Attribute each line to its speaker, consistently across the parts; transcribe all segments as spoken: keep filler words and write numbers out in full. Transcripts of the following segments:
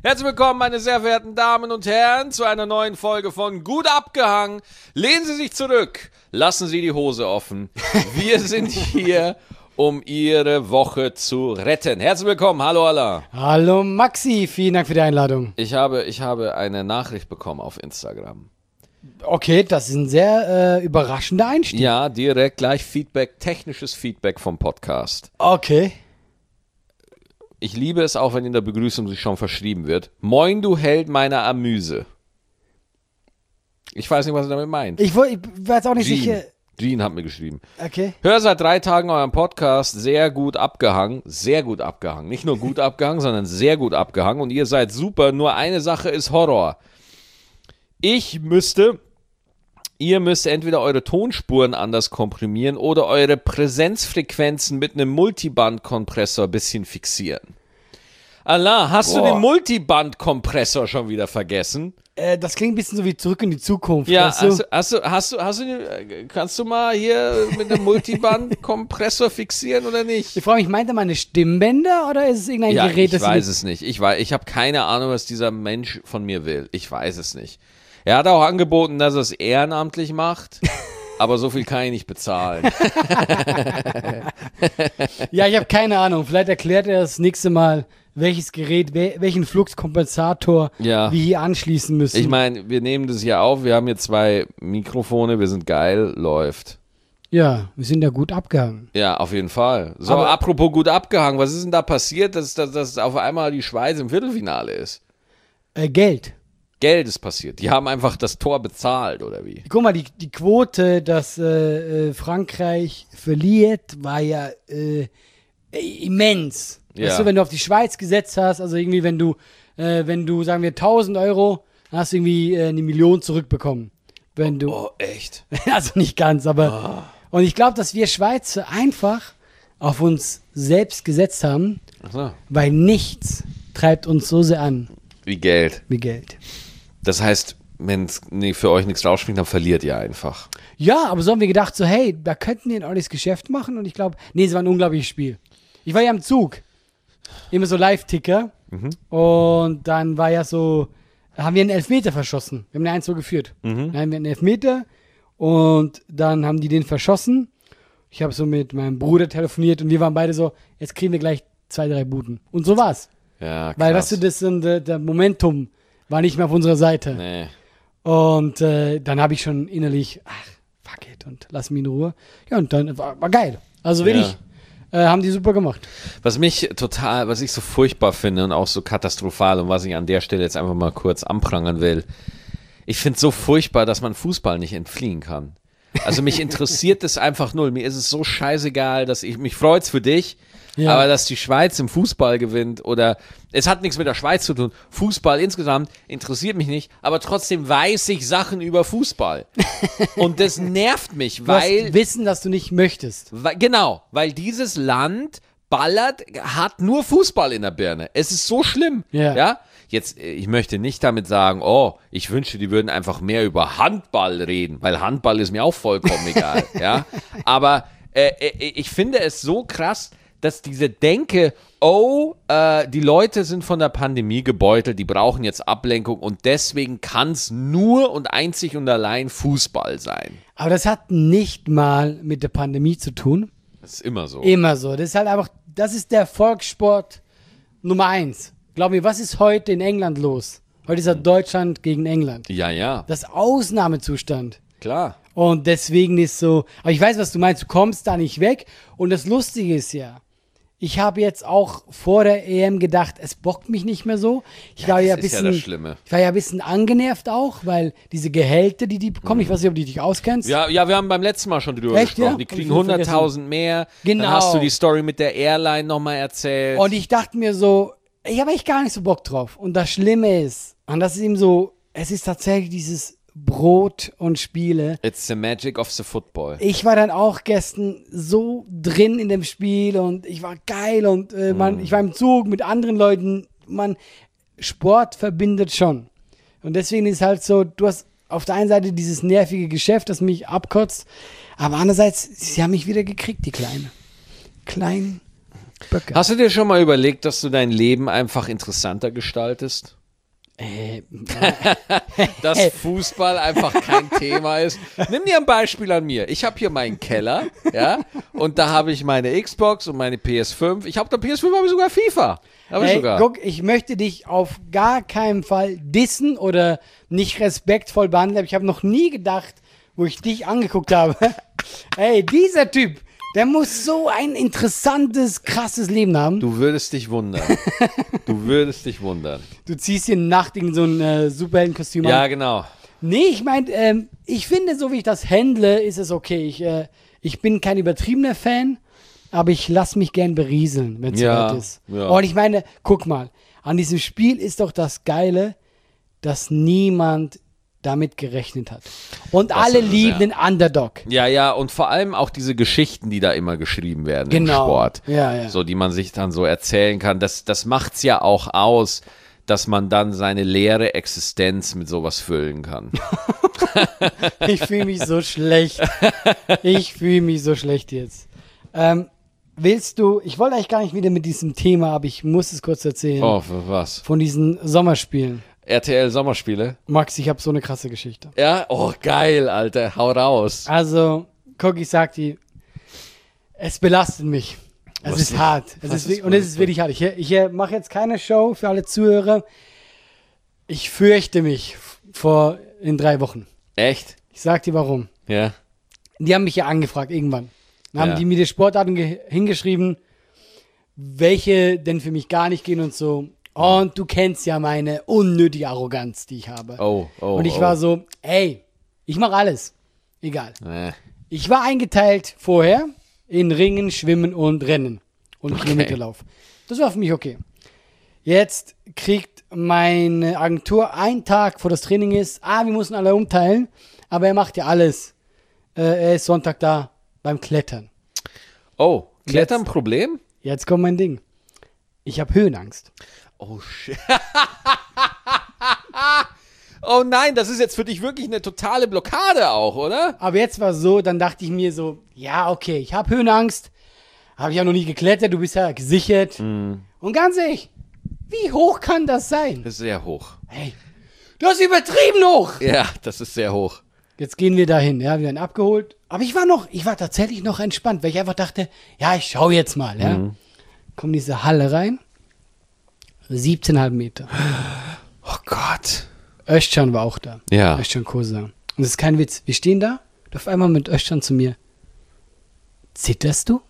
Speaker 1: Herzlich willkommen, meine sehr verehrten Damen und Herren, zu einer neuen Folge von Gut abgehangen. Lehnen Sie sich zurück, lassen Sie die Hose offen. Wir sind hier, um Ihre Woche zu retten. Herzlich willkommen, hallo Allah.
Speaker 2: Hallo Maxi, vielen Dank für die Einladung.
Speaker 1: Ich habe, ich habe eine Nachricht bekommen auf Instagram.
Speaker 2: Okay, das ist ein sehr äh, überraschender Einstieg.
Speaker 1: Ja, direkt gleich Feedback, technisches Feedback vom Podcast.
Speaker 2: Okay.
Speaker 1: Ich liebe es auch, wenn in der Begrüßung sich schon verschrieben wird. Moin, du Held meiner Amüse. Ich weiß nicht, was er damit meint.
Speaker 2: Ich, ich weiß auch nicht
Speaker 1: Jean.
Speaker 2: sicher.
Speaker 1: Jean hat mir geschrieben.
Speaker 2: Okay.
Speaker 1: Hör seit drei Tagen euren Podcast, sehr gut abgehangen. Sehr gut abgehangen. Nicht nur gut abgehangen, sondern sehr gut abgehangen. Und ihr seid super. Nur eine Sache ist Horror. Ich müsste, ihr müsst entweder eure Tonspuren anders komprimieren oder eure Präsenzfrequenzen mit einem Multiband-Kompressor ein bisschen fixieren. Allah, hast
Speaker 2: Boah.
Speaker 1: du den Multiband-Kompressor schon wieder vergessen?
Speaker 2: Äh, das klingt ein bisschen so wie zurück in die Zukunft.
Speaker 1: Ja,
Speaker 2: weißt du?
Speaker 1: hast, du, hast, du, hast, du, hast du, kannst du mal hier mit einem Multiband-Kompressor fixieren oder nicht?
Speaker 2: Ich frage mich, meint er meine Stimmbänder oder ist es irgendein
Speaker 1: Ja,
Speaker 2: Gerät,
Speaker 1: ich
Speaker 2: das
Speaker 1: weiß
Speaker 2: mit-
Speaker 1: es nicht. Ich, weiß, ich habe keine Ahnung, was dieser Mensch von mir will. Ich weiß es nicht. Er hat auch angeboten, dass er es ehrenamtlich macht, aber so viel kann ich nicht bezahlen.
Speaker 2: Ja, ich habe keine Ahnung. Vielleicht erklärt er das nächste Mal, welches Gerät, wel- welchen Fluxkompensator
Speaker 1: Ja.
Speaker 2: wir hier anschließen müssen.
Speaker 1: Ich meine, wir nehmen das hier auf, wir haben hier zwei Mikrofone, wir sind geil, läuft.
Speaker 2: ja, wir sind ja gut abgehangen.
Speaker 1: Ja, auf jeden Fall. So,
Speaker 2: Aber-
Speaker 1: apropos gut abgehangen, was ist denn da passiert, dass, dass, dass auf einmal die Schweiz im Viertelfinale ist?
Speaker 2: Äh, Geld.
Speaker 1: Geld ist passiert. Die haben einfach das Tor bezahlt, oder wie?
Speaker 2: Guck mal, die, die Quote, dass äh, äh, Frankreich verliert, war ja äh, äh, immens.
Speaker 1: Ja.
Speaker 2: Weißt du, wenn du auf die Schweiz gesetzt hast, also irgendwie, wenn du, äh, wenn du, sagen wir, tausend Euro, dann hast du irgendwie äh, eine Million zurückbekommen. Wenn du,
Speaker 1: Oh, echt?
Speaker 2: also nicht ganz, aber. Und ich glaube, dass wir Schweizer einfach auf uns selbst gesetzt haben,
Speaker 1: Ach so.
Speaker 2: weil nichts treibt uns so sehr an
Speaker 1: Wie Geld.
Speaker 2: wie Geld.
Speaker 1: Das heißt, wenn es nee, für euch nichts rausspringt, dann verliert ihr einfach.
Speaker 2: Ja, aber so haben wir gedacht, so, hey, da könnten wir ein ordentliches Geschäft machen. Und ich glaube, nee, es war ein unglaubliches Spiel. Ich war ja im Zug. Immer so Live-Ticker. Und dann war ja so, haben wir einen Elfmeter verschossen. Wir haben eine eins zwei geführt. Dann haben wir einen Elfmeter und dann haben die den verschossen. Ich habe so mit meinem Bruder telefoniert und wir waren beide so, jetzt kriegen wir gleich zwei, drei Buden. Und so war's.
Speaker 1: Ja, krass.
Speaker 2: Weil, weißt du, das sind, äh, der Momentum war nicht mehr auf unserer Seite.
Speaker 1: Nee.
Speaker 2: Und äh, dann habe ich schon innerlich, ach, fuck it, und lass mich in Ruhe. Ja, und dann war, war geil. Also wirklich, äh, haben die super gemacht.
Speaker 1: Was mich total, was ich so furchtbar finde und auch so katastrophal und was ich an der Stelle jetzt einfach mal kurz anprangern will, ich finde es so furchtbar, dass man Fußball nicht entfliehen kann. Also mich interessiert es einfach null. Mir ist es so scheißegal, dass ich, mich freut's für dich,
Speaker 2: Ja.
Speaker 1: aber dass die Schweiz im Fußball gewinnt oder, es hat nichts mit der Schweiz zu tun. Fußball insgesamt interessiert mich nicht, aber trotzdem weiß ich Sachen über Fußball. Und das nervt mich,
Speaker 2: Du
Speaker 1: weil...
Speaker 2: hast Wissen, dass du nicht möchtest.
Speaker 1: Weil, genau, weil dieses Land ballert, hat nur Fußball in der Birne. Es ist so schlimm.
Speaker 2: Ja.
Speaker 1: Ja? Jetzt, äh, ich möchte nicht damit sagen, oh, ich wünschte, die würden einfach mehr über Handball reden, weil Handball ist mir auch vollkommen egal. Ja? Aber äh, äh, ich finde es so krass, dass diese Denke, oh, äh, die Leute sind von der Pandemie gebeutelt, die brauchen jetzt Ablenkung und deswegen kann es nur und einzig und allein Fußball sein.
Speaker 2: Aber das hat nicht mal mit der Pandemie zu tun.
Speaker 1: Das ist immer so.
Speaker 2: Immer so. Das ist halt einfach, das ist der Volkssport Nummer eins. Glaub mir, was ist heute in England los? Heute ist ja Deutschland gegen England.
Speaker 1: Ja, ja,
Speaker 2: Das ist Ausnahmezustand.
Speaker 1: klar.
Speaker 2: Und deswegen ist so, aber ich weiß, was du meinst, du kommst da nicht weg. Und das Lustige ist ja, ich habe jetzt auch vor der E M gedacht, es bockt mich nicht mehr so. Ich war
Speaker 1: das
Speaker 2: ja ein
Speaker 1: ist ja
Speaker 2: bisschen,
Speaker 1: das Schlimme.
Speaker 2: ich war ja ein bisschen angenervt auch, weil diese Gehälter, die die bekommen, ich weiß nicht, ob du dich auskennst.
Speaker 1: Ja, ja, wir haben beim letzten Mal schon drüber
Speaker 2: Echt,
Speaker 1: gesprochen.
Speaker 2: ja?
Speaker 1: Die
Speaker 2: Hab ich
Speaker 1: kriegen
Speaker 2: wieder
Speaker 1: hunderttausend mehr.
Speaker 2: Genau.
Speaker 1: Dann hast du die Story mit der Airline nochmal erzählt.
Speaker 2: Und ich dachte mir so, ich habe echt gar nicht so Bock drauf. Und das Schlimme ist, und das ist eben so, es ist tatsächlich dieses Brot und Spiele.
Speaker 1: It's the magic of the football.
Speaker 2: Ich war dann auch gestern so drin in dem Spiel und ich war geil und äh, man, ich war im Zug mit anderen Leuten. Man, Sport verbindet schon. Und deswegen ist halt so, du hast auf der einen Seite dieses nervige Geschäft, das mich abkotzt, aber andererseits, sie haben mich wieder gekriegt, die Kleine. Klein, Böcke.
Speaker 1: Hast du dir schon mal überlegt, dass du dein Leben einfach interessanter gestaltest?
Speaker 2: Äh,
Speaker 1: Dass Fußball einfach kein Thema ist. Nimm dir ein Beispiel an mir. Ich habe hier meinen Keller, ja, und da habe ich meine Xbox und meine P S fünf. Ich habe da P S fünf, habe ich sogar FIFA. Hab ich
Speaker 2: Ey,
Speaker 1: sogar.
Speaker 2: guck, ich möchte dich auf gar keinen Fall dissen oder nicht respektvoll behandeln. Aber ich habe noch nie gedacht, wo ich dich angeguckt habe. Ey, dieser Typ, der muss so ein interessantes, krasses Leben haben.
Speaker 1: Du würdest dich wundern. Du würdest dich wundern.
Speaker 2: Du ziehst hier nachts in so ein äh, Superheldenkostüm
Speaker 1: Ja,
Speaker 2: an.
Speaker 1: genau.
Speaker 2: Nee, ich meine, ähm, ich finde, so wie ich das handle, ist es okay. Ich, äh, ich bin kein übertriebener Fan, aber ich lasse mich gern berieseln, wenn es
Speaker 1: Ja,
Speaker 2: soweit ist.
Speaker 1: ja.
Speaker 2: Und ich meine, guck mal, an diesem Spiel ist doch das Geile, dass niemand damit gerechnet hat. Und
Speaker 1: Das
Speaker 2: alle
Speaker 1: ist es,
Speaker 2: lieben
Speaker 1: ja.
Speaker 2: den Underdog.
Speaker 1: Ja, ja, und vor allem auch diese Geschichten, die da immer geschrieben werden
Speaker 2: Genau.
Speaker 1: im Sport.
Speaker 2: Ja, ja.
Speaker 1: So, die man sich dann so erzählen kann. Das, das macht's ja auch aus, dass man dann seine leere Existenz mit sowas füllen kann.
Speaker 2: Ich fühle mich so schlecht. Ich fühle mich so schlecht jetzt. Ähm, willst du, ich wollte eigentlich gar nicht wieder mit diesem Thema, aber ich muss es kurz erzählen.
Speaker 1: Oh, für was?
Speaker 2: Von diesen Sommerspielen.
Speaker 1: R T L Sommerspiele?
Speaker 2: Max, ich habe so eine krasse Geschichte.
Speaker 1: Ja? Oh, geil, Alter. Hau raus.
Speaker 2: Also, guck, ich sag dir, es belastet mich. Es
Speaker 1: Was
Speaker 2: ist
Speaker 1: ist-
Speaker 2: hart. Es
Speaker 1: was
Speaker 2: ist,
Speaker 1: ist-
Speaker 2: wirklich- und
Speaker 1: was
Speaker 2: es
Speaker 1: ist
Speaker 2: ist wirklich hart. Ich, ich mache jetzt keine Show für alle Zuhörer. Ich fürchte mich vor in drei Wochen.
Speaker 1: Echt?
Speaker 2: Ich sag dir warum.
Speaker 1: Ja.
Speaker 2: Die haben mich ja angefragt irgendwann. Dann haben
Speaker 1: Ja.
Speaker 2: die mir die Sportarten ge- hingeschrieben, welche denn für mich gar nicht gehen und so. Und du kennst ja meine unnötige Arroganz, die ich habe.
Speaker 1: Oh, oh,
Speaker 2: und ich
Speaker 1: oh.
Speaker 2: war so, ey, ich mache alles. Egal.
Speaker 1: Äh.
Speaker 2: Ich war eingeteilt vorher in Ringen, Schwimmen und Rennen und Kilometerlauf. Das war für mich okay. Jetzt kriegt meine Agentur einen Tag, vor das Training ist, ah, wir müssen alle umteilen, aber er macht ja alles. Äh, er ist Sonntag da beim Klettern.
Speaker 1: Oh, Klettern
Speaker 2: Jetzt-
Speaker 1: Problem?
Speaker 2: Jetzt kommt mein Ding. Ich habe Höhenangst.
Speaker 1: Oh, shit. Oh nein, das ist jetzt für dich wirklich eine totale Blockade auch, oder?
Speaker 2: Aber jetzt war so, dann dachte ich mir so, ja, okay, ich habe Höhenangst, habe ich ja noch nie geklettert, du bist ja gesichert. Und ganz ehrlich, wie hoch kann das sein?
Speaker 1: Das ist sehr hoch.
Speaker 2: Hey, du hast übertrieben hoch.
Speaker 1: Ja, das ist sehr hoch.
Speaker 2: Jetzt gehen wir dahin, ja, wir werden abgeholt. Aber ich war noch, ich war tatsächlich noch entspannt, weil ich einfach dachte, ja, ich schau jetzt mal, ja.
Speaker 1: Mhm.
Speaker 2: Komm in diese Halle rein, siebzehn Komma fünf Meter.
Speaker 1: Oh Gott.
Speaker 2: Özcan war auch da.
Speaker 1: Ja.
Speaker 2: Özcan Kosa. Und das ist kein Witz. Wir stehen da, und auf einmal mit Özcan zu mir. Zitterst du?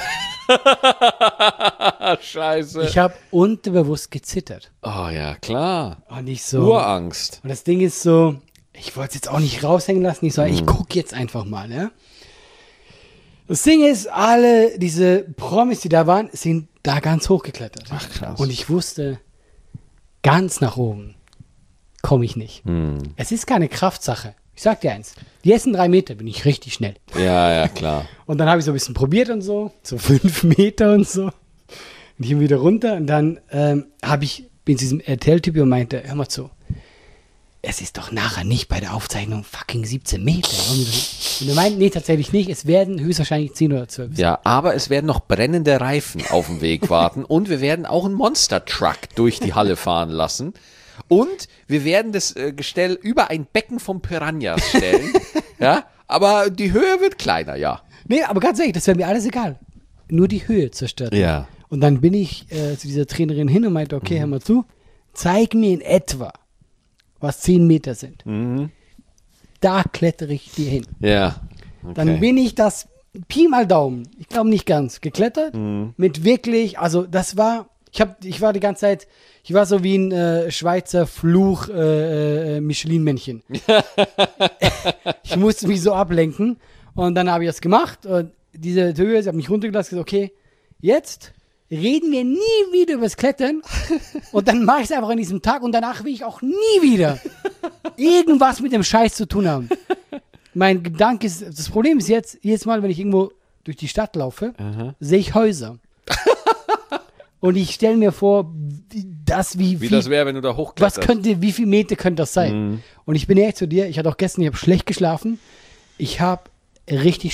Speaker 1: Scheiße.
Speaker 2: Ich habe unterbewusst gezittert.
Speaker 1: Oh ja, klar.
Speaker 2: Und ich so.
Speaker 1: Urangst.
Speaker 2: Und das Ding ist so, ich wollte es jetzt auch nicht raushängen lassen. Ich so,
Speaker 1: Mhm.
Speaker 2: ich gucke jetzt einfach mal, ja. Das Ding ist, alle diese Promis, die da waren, sind da ganz hoch geklettert.
Speaker 1: Ach, krass.
Speaker 2: Und ich wusste, ganz nach oben komme ich nicht.
Speaker 1: Hm.
Speaker 2: Es ist keine Kraftsache. Ich sag dir eins, die ersten drei Meter bin ich richtig schnell.
Speaker 1: Ja, ja, klar.
Speaker 2: Und dann habe ich so ein bisschen probiert und so, so fünf Meter und so. Und ich bin wieder runter und dann ähm, habe ich, bin zu diesem R T L-Typ und meinte, hör mal zu, es ist doch nachher nicht bei der Aufzeichnung fucking siebzehn Meter. Und er meint, nee, tatsächlich nicht, es werden höchstwahrscheinlich zehn oder zwölf.
Speaker 1: Ja, aber es werden noch brennende Reifen auf dem Weg warten und wir werden auch einen Monster-Truck durch die Halle fahren lassen. Und wir werden das äh, Gestell über ein Becken von Piranhas stellen. Ja, aber die Höhe wird kleiner, ja.
Speaker 2: Nee, aber ganz ehrlich, das wäre mir alles egal. Nur die Höhe zerstört.
Speaker 1: Ja.
Speaker 2: Und dann bin ich äh, zu dieser Trainerin hin und meinte, okay, hör mal zu, zeig mir in etwa, was zehn Meter sind.
Speaker 1: Mhm.
Speaker 2: Da klettere ich dir hin.
Speaker 1: Ja. Okay.
Speaker 2: Dann bin ich das Pi mal Daumen, ich glaube nicht ganz, geklettert. Mit wirklich, also das war, ich, hab, ich war die ganze Zeit, ich war so wie ein äh, Schweizer Fluch äh, äh, Michelin-Männchen. Ich musste mich so ablenken und dann habe ich das gemacht und diese Höhe, sie hat mich runtergelassen, gesagt, okay, jetzt reden wir nie wieder über das Klettern und dann mache ich es einfach an diesem Tag und danach will ich auch nie wieder irgendwas mit dem Scheiß zu tun haben. Mein Gedanke ist, das Problem ist jetzt, jedes Mal, wenn ich irgendwo durch die Stadt laufe, sehe ich Häuser. Und ich stelle mir vor, wie- das wie,
Speaker 1: Wie
Speaker 2: viel,
Speaker 1: das wäre, wenn du da
Speaker 2: was
Speaker 1: hochkletterst.
Speaker 2: könnte, wie viel Meter könnte das sein? Und ich bin ehrlich zu dir, ich hatte auch gestern, ich habe schlecht geschlafen, ich habe richtig Schiss.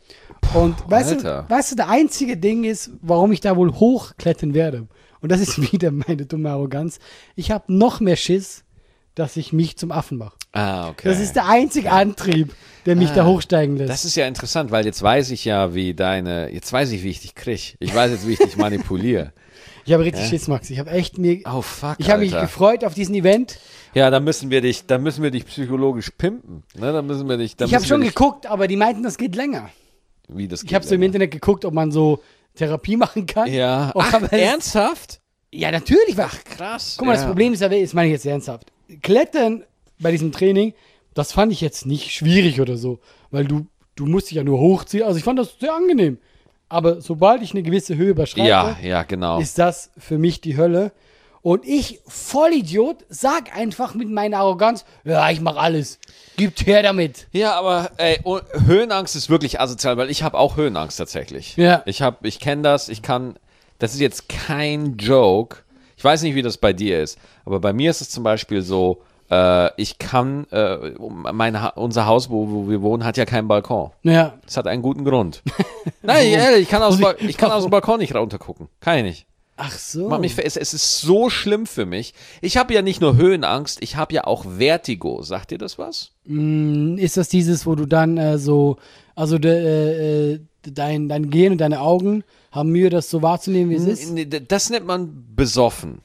Speaker 2: Und weißt
Speaker 1: Alter.
Speaker 2: du, weißt du, der einzige Ding ist, warum ich da wohl hochklettern werde. Und das ist wieder meine dumme Arroganz. Ich habe noch mehr Schiss, dass ich mich zum Affen mache.
Speaker 1: Ah, okay.
Speaker 2: Das ist der einzige Antrieb, der mich
Speaker 1: Ah,
Speaker 2: da hochsteigen lässt.
Speaker 1: Das ist ja interessant, weil jetzt weiß ich ja, wie deine, jetzt weiß ich, wie ich dich krieg. Ich weiß jetzt, wie ich dich manipuliere.
Speaker 2: Ich habe richtig Schiss, Max. Ich habe echt mir,
Speaker 1: Oh, fuck,
Speaker 2: ich habe mich
Speaker 1: Alter.
Speaker 2: gefreut auf diesen Event.
Speaker 1: Ja, da müssen wir dich, da müssen wir dich psychologisch pimpen. Ne, da müssen wir dich, da
Speaker 2: Ich habe
Speaker 1: müssen
Speaker 2: schon
Speaker 1: wir dich,
Speaker 2: geguckt, aber die meinten, das geht länger.
Speaker 1: wie das
Speaker 2: Ich habe so im Internet geguckt, ob man so Therapie machen kann.
Speaker 1: Ja.
Speaker 2: Oh,
Speaker 1: Ach,
Speaker 2: aber es-
Speaker 1: ernsthaft?
Speaker 2: Ja, natürlich. Ach,
Speaker 1: Krass.
Speaker 2: guck mal,
Speaker 1: ja.
Speaker 2: das Problem ist aber, das meine ich jetzt ernsthaft. Klettern bei diesem Training, das fand ich jetzt nicht schwierig oder so, weil du, du musst dich ja nur hochziehen. Also ich fand das sehr angenehm. Aber sobald ich eine gewisse Höhe überschreite,
Speaker 1: Ja, ja, genau.
Speaker 2: ist das für mich die Hölle. Und ich, Vollidiot, sag einfach mit meiner Arroganz, ja, ich mach alles. Gibt her damit.
Speaker 1: Ja, aber ey, oh, Höhenangst ist wirklich asozial, weil ich habe auch Höhenangst tatsächlich.
Speaker 2: Ja.
Speaker 1: Ich habe, ich kenne das, ich kann, das ist jetzt kein Joke. Ich weiß nicht, wie das bei dir ist, aber bei mir ist es zum Beispiel so, äh, ich kann, äh, mein ha- unser Haus, wo, wo wir wohnen, hat ja keinen Balkon.
Speaker 2: Ja.
Speaker 1: Das hat einen guten Grund. Nein, ehrlich, ich kann aus, dem Ba- ich kann aus dem Balkon nicht runtergucken. Kann ich nicht.
Speaker 2: Ach so.
Speaker 1: Macht mich, ver- es, es ist so schlimm für mich. Ich habe ja nicht nur Höhenangst, ich habe ja auch Vertigo. Sagt dir das was?
Speaker 2: Ist das dieses, wo du dann äh, so, also de, äh, äh, dein, dein Gehirn und deine Augen haben Mühe, das so wahrzunehmen, wie es ist?
Speaker 1: Nee, das nennt man besoffen.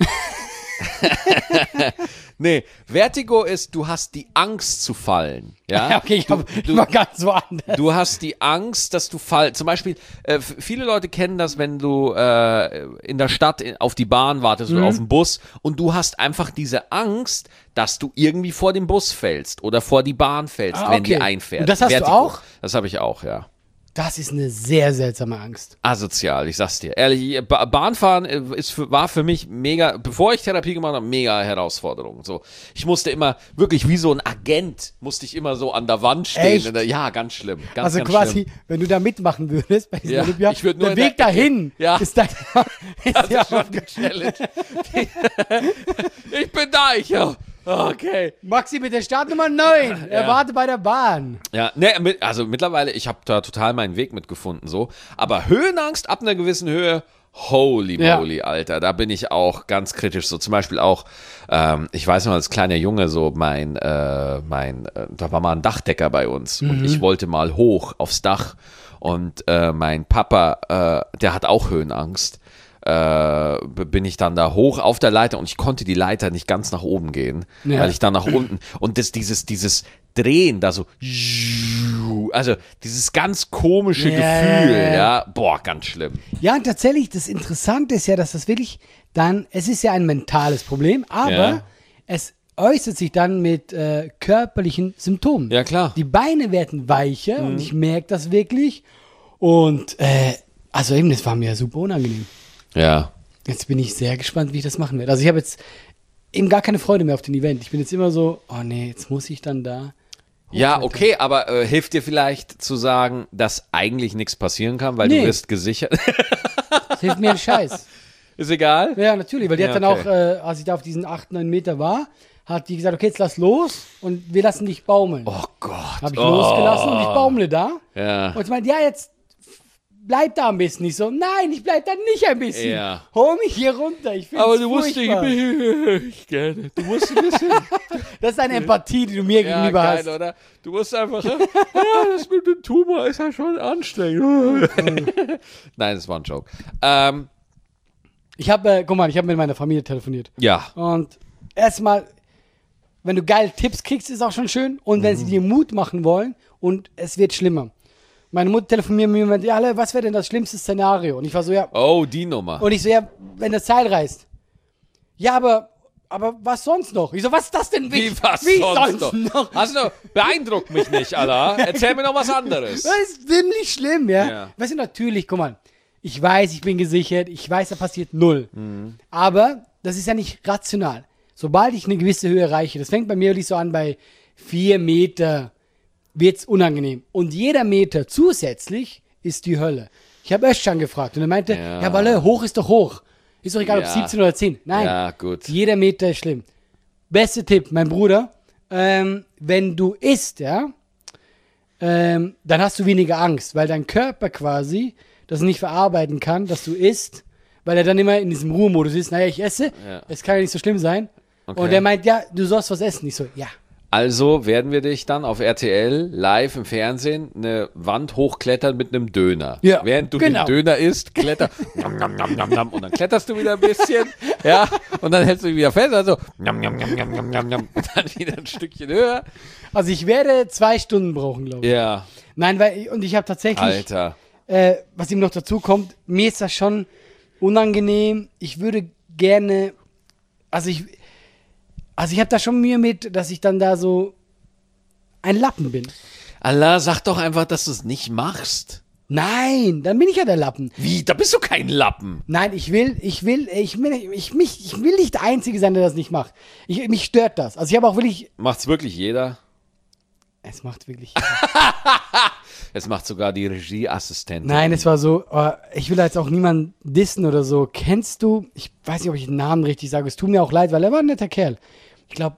Speaker 1: Nee, Vertigo ist, du hast die Angst zu fallen. Ja,
Speaker 2: Okay, ich,
Speaker 1: du,
Speaker 2: hab, ich
Speaker 1: du,
Speaker 2: war ganz woanders.
Speaker 1: du hast die Angst, dass du fall. Zum Beispiel, äh, f- viele Leute kennen das, wenn du äh, in der Stadt in, auf die Bahn wartest
Speaker 2: Mhm.
Speaker 1: oder auf den Bus und du hast einfach diese Angst, dass du irgendwie vor den Bus fällst oder vor die Bahn fällst,
Speaker 2: Ah,
Speaker 1: wenn die
Speaker 2: okay.
Speaker 1: einfährt.
Speaker 2: Und das hast du
Speaker 1: Vertigo.
Speaker 2: auch?
Speaker 1: Das habe ich auch, ja.
Speaker 2: Das ist eine sehr seltsame Angst.
Speaker 1: Asozial, ich sag's dir. Ehrlich, ba Bahnfahren äh, ist für, war für mich mega, bevor ich Therapie gemacht habe, mega Herausforderung. So, ich musste immer, wirklich wie so ein Agent, musste ich immer so an der Wand stehen.
Speaker 2: Echt?
Speaker 1: In der, ja, ganz schlimm. Ganz,
Speaker 2: Also
Speaker 1: ganz
Speaker 2: quasi,
Speaker 1: schlimm.
Speaker 2: wenn du da mitmachen würdest bei diesem
Speaker 1: Ja,
Speaker 2: Olympia,
Speaker 1: ich würd nur
Speaker 2: der
Speaker 1: in
Speaker 2: Weg
Speaker 1: der
Speaker 2: dahin
Speaker 1: Ja.
Speaker 2: ist dein ist
Speaker 1: Das
Speaker 2: ja
Speaker 1: ist schon eine Challenge. Ich bin da, ich ja. Okay.
Speaker 2: Maxi mit der Startnummer neun. Er
Speaker 1: Ja.
Speaker 2: wartet bei der Bahn.
Speaker 1: Ja, ne, mit, also mittlerweile, ich habe da total meinen Weg mitgefunden, so. Aber Höhenangst ab einer gewissen Höhe, holy
Speaker 2: Ja.
Speaker 1: moly, Alter, da bin ich auch ganz kritisch. So zum Beispiel auch, ähm, ich weiß noch als kleiner Junge, so mein, äh, mein, äh, da war mal ein Dachdecker bei uns und ich wollte mal hoch aufs Dach und äh, mein Papa, äh, der hat auch Höhenangst. Äh, bin ich dann da hoch auf der Leiter und ich konnte die Leiter nicht ganz nach oben gehen,
Speaker 2: Ja.
Speaker 1: weil ich dann nach unten und das, dieses, dieses Drehen da so, also dieses ganz komische
Speaker 2: Ja,
Speaker 1: Gefühl,
Speaker 2: ja, ja.
Speaker 1: ja, boah, ganz schlimm.
Speaker 2: Ja, und tatsächlich, das Interessante ist ja, dass das wirklich dann, es ist ja ein mentales Problem, aber
Speaker 1: Ja.
Speaker 2: es äußert sich dann mit äh, körperlichen Symptomen.
Speaker 1: Ja, klar.
Speaker 2: Die Beine werden weicher
Speaker 1: Mhm.
Speaker 2: und ich merke das wirklich. Und, äh, also eben, das war mir super unangenehm.
Speaker 1: Ja.
Speaker 2: Jetzt bin ich sehr gespannt, wie ich das machen werde. Also ich habe jetzt eben gar keine Freude mehr auf den Event. Ich bin jetzt immer so, oh nee, jetzt muss ich dann da.
Speaker 1: Ja, okay, aber äh, hilft dir vielleicht zu sagen, dass eigentlich nichts passieren kann, weil
Speaker 2: Nee.
Speaker 1: du wirst gesichert.
Speaker 2: Das hilft mir ein Scheiß.
Speaker 1: Ist egal?
Speaker 2: Ja, natürlich, weil die
Speaker 1: Ja,
Speaker 2: hat dann
Speaker 1: okay.
Speaker 2: auch, äh, als ich da auf diesen acht, neun Meter war, hat die gesagt, okay, jetzt lass los und wir lassen dich baumeln.
Speaker 1: Oh Gott.
Speaker 2: Habe ich
Speaker 1: oh.
Speaker 2: losgelassen und ich baumle da.
Speaker 1: Ja.
Speaker 2: Und ich meinte, ja, jetzt bleib da ein bisschen. Ich so, nein, ich bleib da nicht ein bisschen.
Speaker 1: Ja.
Speaker 2: Hol mich hier runter. Ich find's
Speaker 1: Aber du musst dich
Speaker 2: furchtbar.
Speaker 1: ich gerne. Du musst ein bisschen.
Speaker 2: Das ist eine Empathie, die du mir
Speaker 1: Ja,
Speaker 2: gegenüber
Speaker 1: geil,
Speaker 2: hast.
Speaker 1: oder? Du musst einfach, ja, das mit dem Tumor ist ja schon anstrengend. Nein, das war ein Joke. Ähm,
Speaker 2: Ich habe, äh, guck mal, ich habe mit meiner Familie telefoniert.
Speaker 1: ja.
Speaker 2: Und erstmal, wenn du geile Tipps kriegst, ist auch schon schön. Und wenn sie dir Mut machen wollen und es wird schlimmer. Meine Mutter telefoniert mir und meint, ja, alle, was wäre denn das schlimmste Szenario? Und ich war so, ja,
Speaker 1: Oh, die Nummer.
Speaker 2: und ich so, ja, wenn das Seil reißt. Ja, aber, aber was sonst noch? Ich so, was ist das denn?
Speaker 1: Wie was
Speaker 2: wie
Speaker 1: sonst,
Speaker 2: sonst
Speaker 1: noch?
Speaker 2: noch?
Speaker 1: Hast du, beeindruckt mich nicht, Alter. Erzähl mir noch was anderes.
Speaker 2: Das ist ziemlich schlimm, ja.
Speaker 1: Ja.
Speaker 2: Weißt du, natürlich, guck mal, ich weiß, ich bin gesichert, ich weiß, da passiert null.
Speaker 1: Mhm.
Speaker 2: Aber das ist ja nicht rational. Sobald ich eine gewisse Höhe erreiche, das fängt bei mir wirklich so an, bei vier Meter wird's unangenehm. Und jeder Meter zusätzlich ist die Hölle. Ich habe Özcan gefragt und er meinte,
Speaker 1: Ja.
Speaker 2: ja, Walle, hoch ist doch hoch. Ist doch egal, ob
Speaker 1: Ja.
Speaker 2: siebzehn oder zehn. Nein,
Speaker 1: Ja, gut.
Speaker 2: jeder Meter ist schlimm. Beste Tipp, mein Bruder, ähm, wenn du isst, ja, ähm, dann hast du weniger Angst, weil dein Körper quasi das nicht verarbeiten kann, dass du isst, weil er dann immer in diesem Ruhemodus ist, naja, ich esse,
Speaker 1: Ja.
Speaker 2: es kann ja nicht so schlimm sein.
Speaker 1: Okay.
Speaker 2: Und er meint, ja, du sollst was essen. Ich so, ja.
Speaker 1: Also werden wir dich dann auf R T L live im Fernsehen eine Wand hochklettern mit einem Döner.
Speaker 2: Ja,
Speaker 1: Während du
Speaker 2: genau.
Speaker 1: den Döner isst, kletter nam, nam, nam, nam, nam, und dann kletterst du wieder ein bisschen, ja, und dann hältst du dich wieder fest, also nam, nam, nam, nam, nam, nam, nam, und dann wieder ein Stückchen höher.
Speaker 2: Also ich werde zwei Stunden brauchen, glaube ich.
Speaker 1: Ja,
Speaker 2: Nein, weil, und ich habe tatsächlich,
Speaker 1: Alter.
Speaker 2: äh, was ihm noch dazu kommt, mir ist das schon unangenehm. Ich würde gerne, also ich, also ich habe da schon Mühe mit, dass ich dann da so ein Lappen bin.
Speaker 1: Allah, sag doch einfach, dass du es nicht machst.
Speaker 2: Nein, dann bin ich ja der Lappen.
Speaker 1: Wie? Da bist du kein Lappen.
Speaker 2: Nein, ich will, ich will, ich will, ich, mich, ich will nicht der Einzige sein, der das nicht macht. Ich, mich stört das. Also ich habe auch wirklich,
Speaker 1: Macht's wirklich jeder?
Speaker 2: es macht wirklich.
Speaker 1: Es macht sogar die Regieassistentin.
Speaker 2: Nein, es war so, oh, ich will da jetzt auch niemanden dissen oder so. Kennst du, ich weiß nicht, ob ich den Namen richtig sage, es tut mir auch leid, weil er war ein netter Kerl. Ich glaube,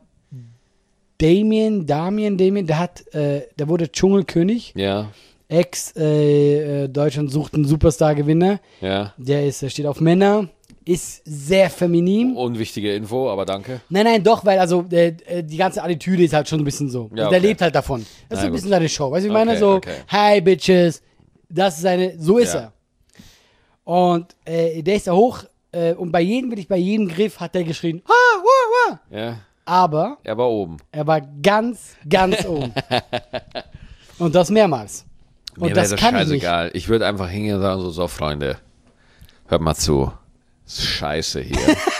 Speaker 2: Damien, Damien, Damien, der hat, äh, der wurde Dschungelkönig,
Speaker 1: Ja,
Speaker 2: Ex äh, äh, Deutschland sucht einen Superstar-Gewinner.
Speaker 1: ja.
Speaker 2: Der ist, der steht auf Männer, ist sehr feminin.
Speaker 1: Unwichtige Info, aber danke.
Speaker 2: Nein, nein, doch, weil also äh, äh, die ganze Attitüde ist halt schon ein bisschen so.
Speaker 1: Ja,
Speaker 2: Also der
Speaker 1: okay.
Speaker 2: lebt halt davon. Das ist
Speaker 1: Na
Speaker 2: ein bisschen
Speaker 1: gut.
Speaker 2: seine Show. Weißt du, ich meine?
Speaker 1: Okay,
Speaker 2: So,
Speaker 1: okay.
Speaker 2: hi Bitches, das ist seine, so ist
Speaker 1: Ja.
Speaker 2: er. Und äh, der ist da hoch äh, und bei jedem, wirklich bei jedem Griff hat der geschrien, ha, wa, wa.
Speaker 1: Ja,
Speaker 2: Aber
Speaker 1: er war oben.
Speaker 2: er war ganz, ganz oben. Und das mehrmals. Und
Speaker 1: Mir
Speaker 2: das
Speaker 1: wäre das
Speaker 2: kann ich nicht.
Speaker 1: scheißegal. Ich, ich würde einfach hingehen und sagen, so, so Freunde, hört mal zu. Das ist scheiße hier.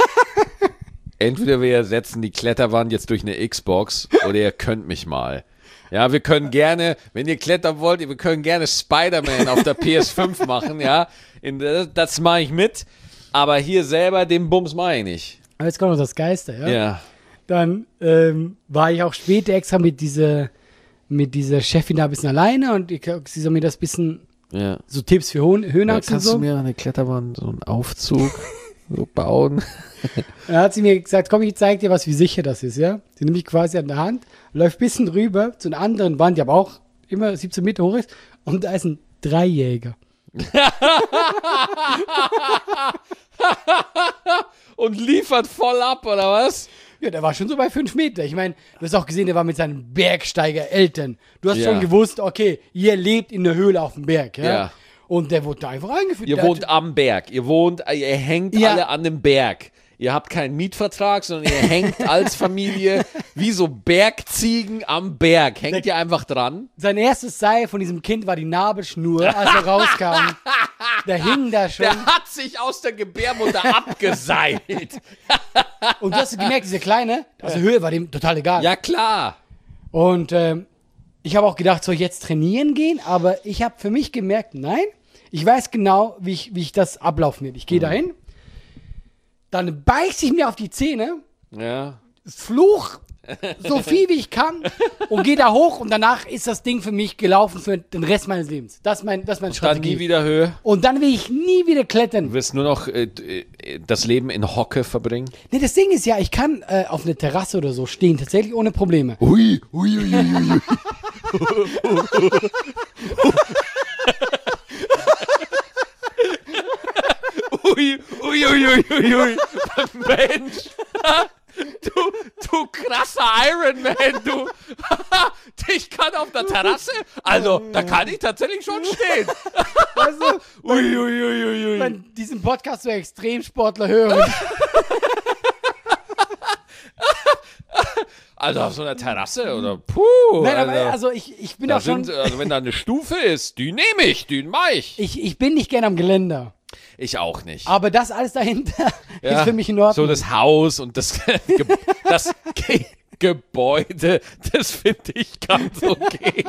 Speaker 1: Entweder wir ersetzen die Kletterwand jetzt durch eine Xbox oder ihr könnt mich mal. Ja, wir können gerne, wenn ihr klettern wollt, wir können gerne Spider-Man auf der P S fünf machen, ja. In, das das mache ich mit. Aber hier selber, den Bums mache ich nicht.
Speaker 2: Aber jetzt kommt noch das Geiste, ja?
Speaker 1: Ja.
Speaker 2: Dann ähm, war ich auch später extra mit dieser, mit dieser Chefin da ein bisschen alleine und ich, sie soll mir das bisschen,
Speaker 1: Ja.
Speaker 2: so Tipps für Höhen, Höhenangst und
Speaker 1: kannst
Speaker 2: so.
Speaker 1: du mir eine Kletterwand, so einen Aufzug so bauen?
Speaker 2: Dann hat sie mir gesagt, komm, ich zeig dir was, wie sicher das ist, ja. Sie nimmt mich quasi an der Hand, läuft ein bisschen rüber zu einer anderen Wand, die aber auch immer siebzehn Meter hoch ist und da ist ein Dreijäger.
Speaker 1: Und liefert voll ab, oder was?
Speaker 2: Ja, der war schon so bei fünf Meter. Ich meine, du hast auch gesehen, der war mit seinen Bergsteiger-Eltern. Du hast
Speaker 1: Ja.
Speaker 2: schon gewusst, okay, ihr lebt in der Höhle auf dem Berg, ja.
Speaker 1: Ja.
Speaker 2: Und der wurde da einfach eingeführt.
Speaker 1: Ihr
Speaker 2: Der
Speaker 1: wohnt
Speaker 2: hat-
Speaker 1: am Berg. Ihr wohnt, ihr hängt
Speaker 2: Ja.
Speaker 1: alle an dem Berg. Ihr habt keinen Mietvertrag, sondern ihr hängt als Familie wie so Bergziegen am Berg. Hängt ihr einfach dran?
Speaker 2: Sein erstes Seil von diesem Kind war die Nabelschnur, als er rauskam. Der hing da schon.
Speaker 1: Der hat sich aus der Gebärmutter abgeseilt.
Speaker 2: Und du hast gemerkt, diese Kleine, also Höhe war dem total egal.
Speaker 1: Ja, klar.
Speaker 2: Und ähm, ich habe auch gedacht, soll ich jetzt trainieren gehen? Aber ich habe für mich gemerkt, nein, ich weiß genau, wie ich, wie ich das ablaufen wird. Ich gehe dahin, dann beiß ich mir auf die Zähne,
Speaker 1: Ja.
Speaker 2: fluch so viel wie ich kann und gehe da hoch und danach ist das Ding für mich gelaufen für den Rest meines Lebens. Das ist, mein, das ist meine
Speaker 1: Dann
Speaker 2: Strategie.
Speaker 1: nie wieder Höhe.
Speaker 2: Und dann will ich nie wieder
Speaker 1: Du
Speaker 2: klettern.
Speaker 1: wirst nur noch äh, äh, das Leben in Hocke verbringen.
Speaker 2: Nee, das Ding ist ja, ich kann äh, auf eine Terrasse oder so stehen, tatsächlich ohne Probleme.
Speaker 1: Ui, ui, ui, ui, ui. Ui, ui, ui, ui, ui, ui. Mensch. Du, du krasser Ironman, du. Ich kann auf der Terrasse, also da kann ich tatsächlich schon stehen.
Speaker 2: Also,
Speaker 1: Ui, ui, ui, ui, ui.
Speaker 2: wenn diesen Podcast so Extremsportler hören.
Speaker 1: Also auf so einer Terrasse oder puh.
Speaker 2: Nein, aber
Speaker 1: also,
Speaker 2: also ich, ich bin
Speaker 1: da
Speaker 2: auch schon.
Speaker 1: sind, also wenn da eine Stufe ist, die nehme ich, die mach ich.
Speaker 2: Ich, ich bin nicht gern am Geländer.
Speaker 1: Ich auch nicht.
Speaker 2: Aber das alles dahinter
Speaker 1: Ja,
Speaker 2: ist für mich in Ordnung.
Speaker 1: So das Haus und das, Ge das Ge Gebäude, das finde ich ganz okay.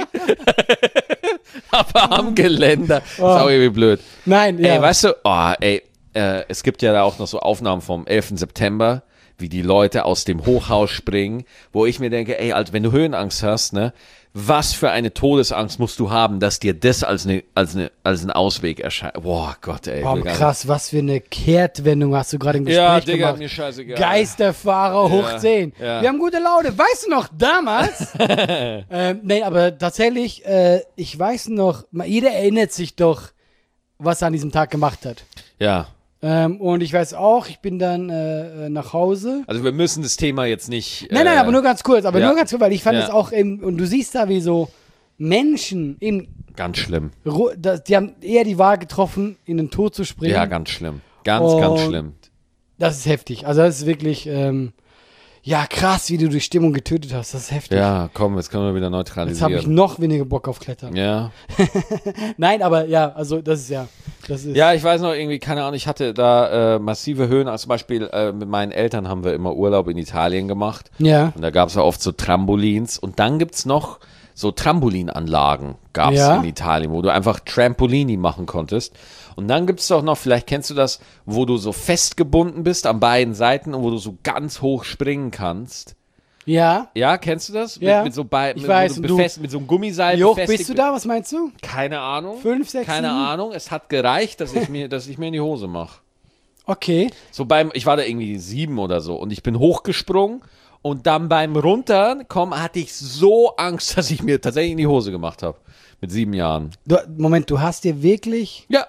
Speaker 1: Aber am Geländer ist auch irgendwie blöd.
Speaker 2: Nein, ja.
Speaker 1: Ey, weißt du, oh, ey, äh, es gibt ja da auch noch so Aufnahmen vom elften September, wie die Leute aus dem Hochhaus springen, wo ich mir denke, ey, also wenn du Höhenangst hast, ne, was für eine Todesangst musst du haben, dass dir das als eine als eine als ein Ausweg erscheint. Boah, Gott, ey.
Speaker 2: Boah, krass, was für eine Kehrtwendung hast du gerade im Gespräch
Speaker 1: ja, Digga,
Speaker 2: gemacht.
Speaker 1: mir scheißegal.
Speaker 2: Geisterfahrer hoch
Speaker 1: Ja,
Speaker 2: zehn.
Speaker 1: ja.
Speaker 2: Wir haben gute Laune. Weißt du noch, damals? ähm, nee, aber tatsächlich, äh, ich weiß noch, mal- jeder erinnert sich doch, was er an diesem Tag gemacht hat.
Speaker 1: Ja.
Speaker 2: Ähm, und ich weiß auch, ich bin dann äh, nach Hause.
Speaker 1: Also wir müssen das Thema jetzt nicht.
Speaker 2: Nein, nein,
Speaker 1: äh,
Speaker 2: aber nur ganz kurz. Aber
Speaker 1: ja.
Speaker 2: nur ganz kurz, weil ich fand
Speaker 1: Ja.
Speaker 2: es auch eben, und du siehst da, wie so Menschen, eben,
Speaker 1: Ganz schlimm.
Speaker 2: ru- das- die haben eher die Wahl getroffen, in den Tod zu springen.
Speaker 1: Ja, ganz schlimm. Ganz, ganz
Speaker 2: Und-
Speaker 1: schlimm.
Speaker 2: Das ist heftig. Also das ist wirklich, ähm, ja, krass, wie du die Stimmung getötet hast. Das ist heftig.
Speaker 1: Ja, komm, jetzt können wir wieder
Speaker 2: Jetzt habe ich
Speaker 1: neutralisieren.
Speaker 2: noch weniger Bock auf Klettern.
Speaker 1: Ja.
Speaker 2: Nein, aber ja, also das ist ja, das ist.
Speaker 1: Ja, ich weiß noch irgendwie, keine Ahnung, ich hatte da äh, massive Höhen. Also zum Beispiel äh, mit meinen Eltern haben wir immer Urlaub in Italien gemacht.
Speaker 2: Ja.
Speaker 1: Und da gab es ja oft so Trampolins. Und dann gibt es noch so Trampolinanlagen, gab es
Speaker 2: Ja.
Speaker 1: in Italien, wo du einfach Trampolini machen konntest. Und dann gibt es doch noch, vielleicht kennst du das, wo du so festgebunden bist an beiden Seiten und wo du so ganz hoch springen kannst.
Speaker 2: Ja.
Speaker 1: Ja, kennst du das?
Speaker 2: Ja,
Speaker 1: Mit, mit so, bei,
Speaker 2: ich
Speaker 1: mit,
Speaker 2: weiß,
Speaker 1: wo
Speaker 2: und
Speaker 1: du
Speaker 2: du-
Speaker 1: befest, mit so einem Gummiseil
Speaker 2: Wie hoch
Speaker 1: befestigt
Speaker 2: bist du da? Was meinst du?
Speaker 1: Keine Ahnung.
Speaker 2: Fünf, sechs,
Speaker 1: Keine
Speaker 2: sieben?
Speaker 1: Ahnung. Es hat gereicht, dass ich mir, dass ich mir in die Hose mache.
Speaker 2: Okay.
Speaker 1: So beim, ich war da irgendwie sieben oder so und ich bin hochgesprungen und dann beim Runterkommen hatte ich so Angst, dass ich mir tatsächlich in die Hose gemacht habe. Mit sieben Jahren.
Speaker 2: Du, Moment, du hast dir wirklich.
Speaker 1: Ja.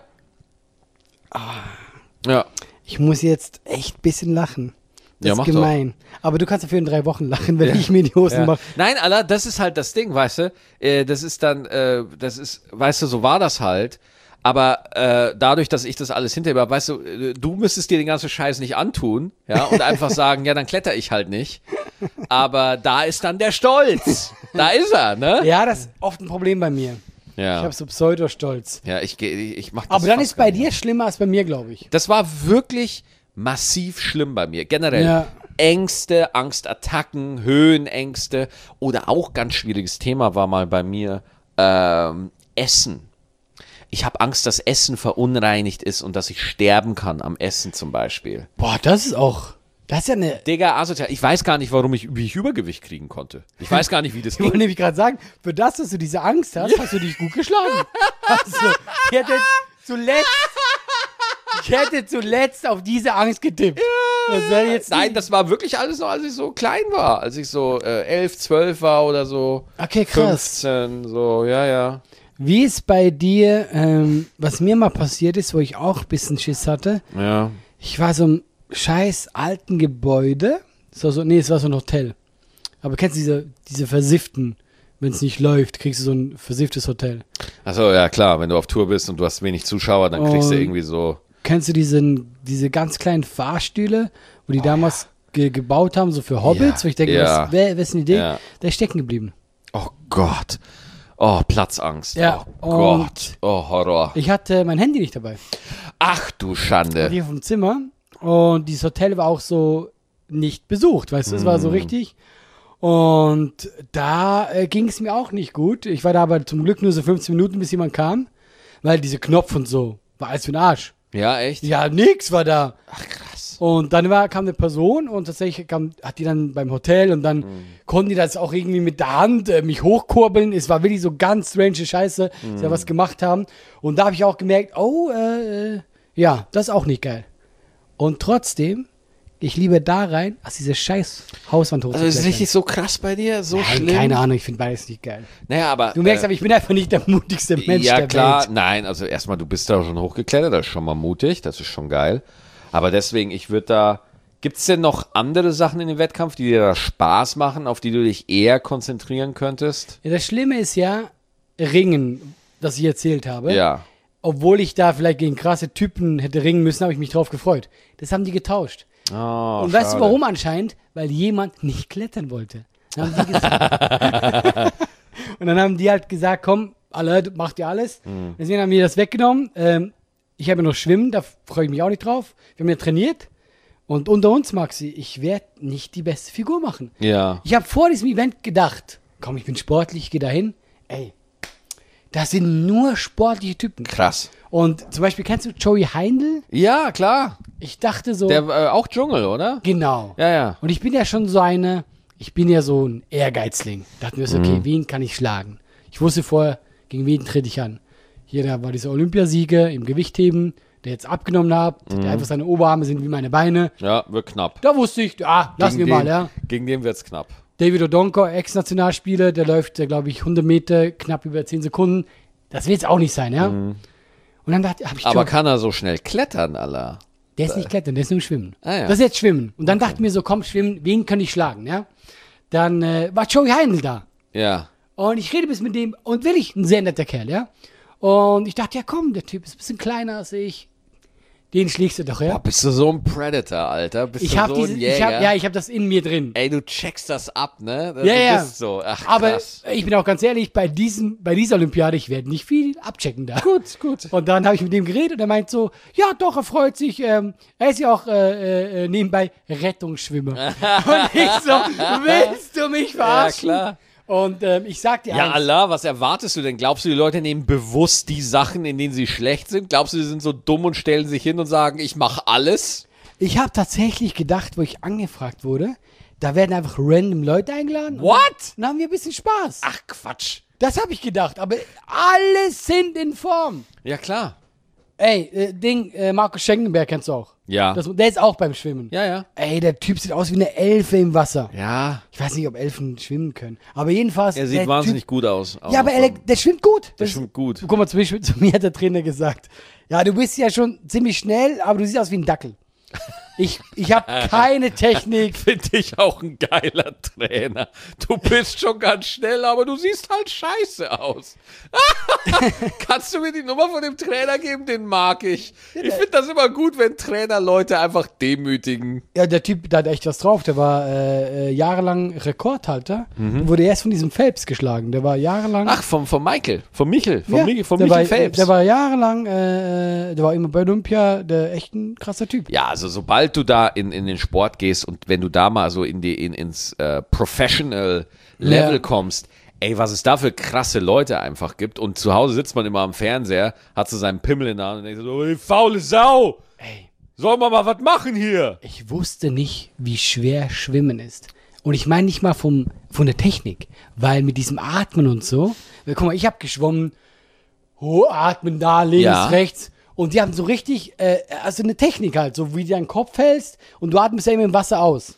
Speaker 1: Ja.
Speaker 2: Ich muss jetzt echt ein bisschen lachen. Das
Speaker 1: Ja,
Speaker 2: ist
Speaker 1: mach
Speaker 2: gemein. Aber du kannst dafür in drei Wochen lachen, wenn
Speaker 1: Ja.
Speaker 2: ich mir in die Hosen
Speaker 1: Ja.
Speaker 2: mache.
Speaker 1: Nein, Alter, das ist halt das Ding, weißt du? Äh, das ist dann, äh, das ist, weißt du, so war das halt. Aber äh, dadurch, dass ich das alles hinterher habe, weißt du, äh, du müsstest dir den ganzen Scheiß nicht antun, ja, und einfach sagen, ja, dann kletter ich halt nicht. Aber da ist dann der Stolz. Da ist er, ne?
Speaker 2: Ja, das ist oft ein Problem bei mir. Ich
Speaker 1: Ja.
Speaker 2: habe so Pseudostolz.
Speaker 1: Ja, ich gehe, ich, ich mach das.
Speaker 2: Aber dann
Speaker 1: fast
Speaker 2: ist bei
Speaker 1: gar nicht.
Speaker 2: dir schlimmer als bei mir, glaube ich.
Speaker 1: Das war wirklich massiv schlimm bei mir. Generell.
Speaker 2: Ja.
Speaker 1: Ängste, Angstattacken, Höhenängste oder auch ganz schwieriges Thema war mal bei mir ähm, Essen. Ich habe Angst, dass Essen verunreinigt ist und dass ich sterben kann am Essen zum Beispiel.
Speaker 2: Boah, das ist auch. Das ist ja eine.
Speaker 1: Digga, asozial. Ich weiß gar nicht, warum ich, wie ich Übergewicht kriegen konnte. Ich weiß gar nicht, wie das
Speaker 2: Ich wollte
Speaker 1: ging.
Speaker 2: nämlich gerade sagen, für das, dass du diese Angst hast, hast du dich gut geschlagen. Also, ich hätte zuletzt, ich hätte zuletzt auf diese Angst getippt. Das wäre jetzt
Speaker 1: Nein,
Speaker 2: nicht-
Speaker 1: das war wirklich alles noch, als ich so klein war. Als ich so äh, elf, zwölf war oder so.
Speaker 2: Okay, krass.
Speaker 1: fünfzehn, so, ja, ja.
Speaker 2: Wie ist bei dir, ähm, was mir mal passiert ist, wo ich auch ein bisschen Schiss hatte?
Speaker 1: Ja.
Speaker 2: Ich war so im scheiß alten Gebäude. Das war so, nee, es war so ein Hotel. Aber kennst du diese, diese versifften, wenn es nicht läuft, kriegst du so ein versifftes Hotel.
Speaker 1: Achso, ja klar, wenn du auf Tour bist und du hast wenig Zuschauer, dann kriegst du
Speaker 2: Und-
Speaker 1: irgendwie so.
Speaker 2: Kennst du diesen, diese ganz kleinen Fahrstühle, wo die damals ge gebaut haben, so für Hobbits?
Speaker 1: Ja,
Speaker 2: Wo ich denke,
Speaker 1: ja.
Speaker 2: was, wer, wer ist eine Idee?
Speaker 1: Ja.
Speaker 2: Der ist stecken geblieben.
Speaker 1: Oh Gott. Oh, Platzangst.
Speaker 2: Ja,
Speaker 1: Oh
Speaker 2: und-
Speaker 1: Gott. Oh, Horror.
Speaker 2: Ich hatte mein Handy nicht dabei.
Speaker 1: Ach du Schande.
Speaker 2: Hier vom Zimmer. Und dieses Hotel war auch so nicht besucht, weißt du? Es war so
Speaker 1: Mm.
Speaker 2: richtig. Und da äh, ging es mir auch nicht gut. Ich war da aber zum Glück nur so fünfzehn Minuten, bis jemand kam. Weil diese Knopf und so war alles für den Arsch.
Speaker 1: Ja, echt?
Speaker 2: Ja, nix war da.
Speaker 1: Ach, krass.
Speaker 2: Und dann war, kam eine Person und tatsächlich kam, hat die dann beim Hotel und dann konnten die das auch irgendwie mit der Hand äh, mich hochkurbeln. Es war wirklich so ganz strange Scheiße, dass sie was gemacht haben. Und da habe ich auch gemerkt, oh, äh, äh, ja, das ist auch nicht geil. Und trotzdem, ich liebe da rein, als diese scheiß Hauswand
Speaker 1: Also ist
Speaker 2: hochzuklettern.
Speaker 1: richtig so krass bei dir? So
Speaker 2: Nein,
Speaker 1: schlimm?
Speaker 2: keine Ahnung, ich finde beides nicht geil.
Speaker 1: Naja, aber.
Speaker 2: Du merkst
Speaker 1: äh,
Speaker 2: aber, ich bin einfach nicht der mutigste Mensch
Speaker 1: ja,
Speaker 2: der
Speaker 1: klar.
Speaker 2: Welt.
Speaker 1: Nein, also erstmal, du bist da schon hochgeklettert, das ist schon mal mutig, das ist schon geil. Aber deswegen, ich würde da. Gibt es denn noch andere Sachen in dem Wettkampf, die dir da Spaß machen, auf die du dich eher konzentrieren könntest?
Speaker 2: Ja, das Schlimme ist ja, Ringen, das ich erzählt habe.
Speaker 1: Ja.
Speaker 2: Obwohl ich da vielleicht gegen krasse Typen hätte ringen müssen, habe ich mich drauf gefreut. Das haben die getauscht.
Speaker 1: Oh,
Speaker 2: Und weißt du
Speaker 1: schade.
Speaker 2: warum anscheinend? Weil jemand nicht klettern wollte. Dann haben die gesagt. Und dann haben die halt gesagt, komm, alle, macht ihr alles.
Speaker 1: Mhm.
Speaker 2: Deswegen haben die das weggenommen. Ähm, ich habe ja noch Schwimmen, da freue ich mich auch nicht drauf. Wir haben ja trainiert. Und unter uns, Maxi, ich werde nicht die beste Figur machen.
Speaker 1: Ja.
Speaker 2: Ich habe vor diesem Event gedacht, komm, ich bin sportlich, ich gehe dahin. Ey, das sind nur sportliche Typen.
Speaker 1: Krass.
Speaker 2: Und zum Beispiel, kennst du Joey Heindl?
Speaker 1: Ja, klar.
Speaker 2: ich dachte so,
Speaker 1: Der äh, auch Dschungel, oder?
Speaker 2: genau.
Speaker 1: Ja, ja.
Speaker 2: Und ich bin ja schon so eine, ich bin ja so ein Ehrgeizling. Dachten wir so, okay,
Speaker 1: Mhm.
Speaker 2: wen kann ich schlagen? Ich wusste vorher, gegen wen trete ich an. Hier, da war dieser Olympiasieger im Gewichtheben, der jetzt abgenommen hat,
Speaker 1: Mhm.
Speaker 2: der einfach seine Oberarme sind wie meine Beine.
Speaker 1: Ja, wird knapp.
Speaker 2: Da wusste ich, ah, lassen wir
Speaker 1: Gegen
Speaker 2: mal,
Speaker 1: den,
Speaker 2: ja.
Speaker 1: Gegen den wird's knapp.
Speaker 2: David Odonko, Ex-Nationalspieler, der läuft, glaube ich, hundert Meter, knapp über zehn Sekunden. Das will jetzt auch nicht sein, ja. Und dann dachte habe ich
Speaker 1: Mhm. Aber
Speaker 2: schon,
Speaker 1: kann er so schnell klettern, Allah?
Speaker 2: der ist nicht klettern, der ist nur Schwimmen.
Speaker 1: Ah, ja.
Speaker 2: Das ist jetzt Schwimmen. Und dann dachte ich mir so, komm, Schwimmen, wen kann ich schlagen, ja? Dann äh, war Joey Heindl da.
Speaker 1: Ja.
Speaker 2: Und ich rede bis mit dem, und wirklich ein sehr netter Kerl, ja? Und ich dachte, ja komm, der Typ ist ein bisschen kleiner als ich. Den schlägst du doch, ja?
Speaker 1: Boah, bist du so ein Predator, Alter? Bist
Speaker 2: Ich
Speaker 1: du
Speaker 2: habe
Speaker 1: so
Speaker 2: diese,
Speaker 1: ein
Speaker 2: ich
Speaker 1: Jäger?
Speaker 2: hab, ja, ich habe das in mir drin.
Speaker 1: Ey, du checkst das ab, ne?
Speaker 2: Ja,
Speaker 1: du
Speaker 2: ja.
Speaker 1: bist so. Ach,
Speaker 2: Aber
Speaker 1: krass.
Speaker 2: ich bin auch ganz ehrlich, bei, diesem, bei dieser Olympiade, ich werde nicht viel abchecken da.
Speaker 1: Gut, gut.
Speaker 2: Und dann habe ich mit dem geredet und er meint so, ja doch, er freut sich, ähm, er ist ja auch äh, äh, nebenbei Rettungsschwimmer. Und ich so, willst du mich verarschen?
Speaker 1: Ja, klar.
Speaker 2: Und ähm, ich sag dir
Speaker 1: Ja,
Speaker 2: eins,
Speaker 1: Allah, was erwartest du denn? Glaubst du, die Leute nehmen bewusst die Sachen, in denen sie schlecht sind? Glaubst du, die sind so dumm und stellen sich hin und sagen, ich mache alles?
Speaker 2: ich habe tatsächlich gedacht, wo ich angefragt wurde, da werden einfach random Leute eingeladen.
Speaker 1: What?
Speaker 2: Und dann haben wir ein bisschen Spaß.
Speaker 1: Ach, Quatsch.
Speaker 2: Das habe ich gedacht, aber alle sind in Form.
Speaker 1: Ja, klar.
Speaker 2: Ey, äh, Ding, äh, Markus Schenkenberg kennst du auch.
Speaker 1: Ja.
Speaker 2: Das, der ist auch beim Schwimmen.
Speaker 1: Ja, ja.
Speaker 2: Ey, der Typ sieht aus wie eine Elfe im Wasser.
Speaker 1: Ja.
Speaker 2: Ich weiß nicht, ob Elfen schwimmen können. Aber jedenfalls.
Speaker 1: Er sieht
Speaker 2: der
Speaker 1: wahnsinnig
Speaker 2: Typ,
Speaker 1: gut aus.
Speaker 2: Ja, aber er, der schwimmt gut.
Speaker 1: Der
Speaker 2: Das-
Speaker 1: schwimmt gut.
Speaker 2: Guck mal, zum Beispiel zu mir hat der Trainer gesagt: Ja, du bist ja schon ziemlich schnell, aber du siehst aus wie ein Dackel. Ich, ich habe keine Technik.
Speaker 1: Finde ich auch ein geiler Trainer. Du bist schon ganz schnell, aber du siehst halt scheiße aus. Kannst du mir die Nummer von dem Trainer geben? Den mag ich. Ich finde das immer gut, wenn Trainer Leute einfach demütigen.
Speaker 2: Ja, der Typ, der hat echt was drauf. Der war äh, äh, jahrelang Rekordhalter.
Speaker 1: Mhm.
Speaker 2: Wurde erst von diesem Phelps geschlagen. Der war jahrelang.
Speaker 1: Ach, vom, vom Michael. Vom Michel. Vom
Speaker 2: ja,
Speaker 1: Michel, vom
Speaker 2: der
Speaker 1: Michel
Speaker 2: war,
Speaker 1: Phelps.
Speaker 2: Der war jahrelang, äh, der war immer bei Olympia, der echt ein krasser Typ.
Speaker 1: Ja, also sobald du da in, in den Sport gehst und wenn du da mal so in die, in, ins äh, Professional Level
Speaker 2: Ja.
Speaker 1: kommst, ey, was es da für krasse Leute einfach gibt. Und zu Hause sitzt man immer am Fernseher, hat so seinen Pimmel in der Hand und denkt so, oh, die faule Sau,
Speaker 2: Ey,
Speaker 1: sollen wir mal was machen hier?
Speaker 2: ich wusste nicht, wie schwer Schwimmen ist. Und ich meine nicht mal vom, von der Technik, weil mit diesem Atmen und so, weil, guck mal, ich habe geschwommen, oh, atmen da, links,
Speaker 1: Ja.
Speaker 2: rechts. Und die haben so richtig, äh, also eine Technik halt, so wie du deinen Kopf hältst und du atmest ja immer im Wasser aus.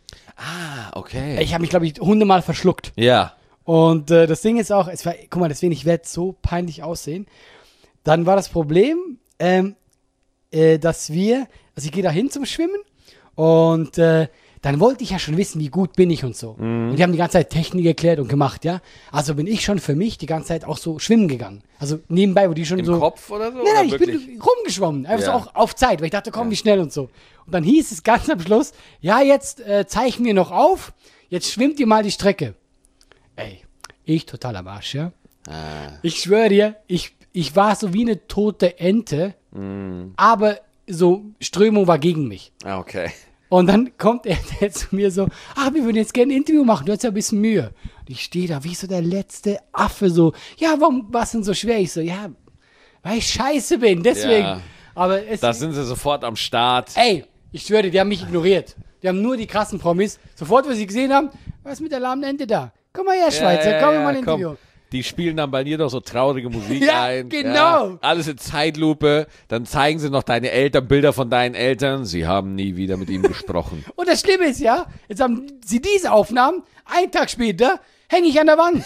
Speaker 1: Ah, okay.
Speaker 2: Ich habe mich, glaube ich, hundertmal verschluckt.
Speaker 1: Ja.
Speaker 2: Und äh, das Ding ist auch, es war, guck mal, deswegen, ich werde so peinlich aussehen. Dann war das Problem, ähm, äh, dass wir, also ich gehe da hin zum Schwimmen und äh, dann wollte ich ja schon wissen, wie gut bin ich und so. Und die haben die ganze Zeit Technik erklärt und gemacht, ja. Also bin ich schon für mich die ganze Zeit auch so schwimmen gegangen. Also nebenbei, wo die schon
Speaker 1: Im
Speaker 2: so...
Speaker 1: Kopf oder so?
Speaker 2: Nein,
Speaker 1: oder
Speaker 2: nein, ich
Speaker 1: wirklich?
Speaker 2: bin rumgeschwommen. Einfach so
Speaker 1: Ja.
Speaker 2: auch auf Zeit, weil ich dachte, komm, wie schnell und so. Und dann hieß es ganz am Schluss, ja, jetzt äh, zeichnen wir noch auf, jetzt schwimmt ihr mal die Strecke. Ey, ich total am Arsch, ja.
Speaker 1: Ah.
Speaker 2: Ich schwöre dir, ich, ich war so wie eine tote Ente, aber so Strömung war gegen mich.
Speaker 1: Ah, okay.
Speaker 2: Und dann kommt er der zu mir so, ach, wir würden jetzt gerne ein Interview machen, du hast ja ein bisschen Mühe. Und ich stehe da wie so der letzte Affe so, ja, warum war es denn so schwer? Ich so, ja, weil ich scheiße bin, deswegen.
Speaker 1: Ja.
Speaker 2: Aber es,
Speaker 1: Da sind sie sofort am Start.
Speaker 2: ey, ich schwöre dir, die haben mich ignoriert. Die haben nur die krassen Promis. Sofort, wo sie gesehen haben, was ist mit der lahmen Ente da? Komm mal her, Schweizer, komm mal ein
Speaker 1: komm.
Speaker 2: Interview.
Speaker 1: Die spielen dann bei dir doch so traurige Musik
Speaker 2: Ja,
Speaker 1: ein.
Speaker 2: genau.
Speaker 1: Ja, alles in Zeitlupe. Dann zeigen sie noch deine Eltern, Bilder von deinen Eltern. Sie haben nie wieder mit ihm gesprochen.
Speaker 2: Und das Schlimme ist ja, jetzt haben sie diese Aufnahmen, einen Tag später hänge ich an der Wand.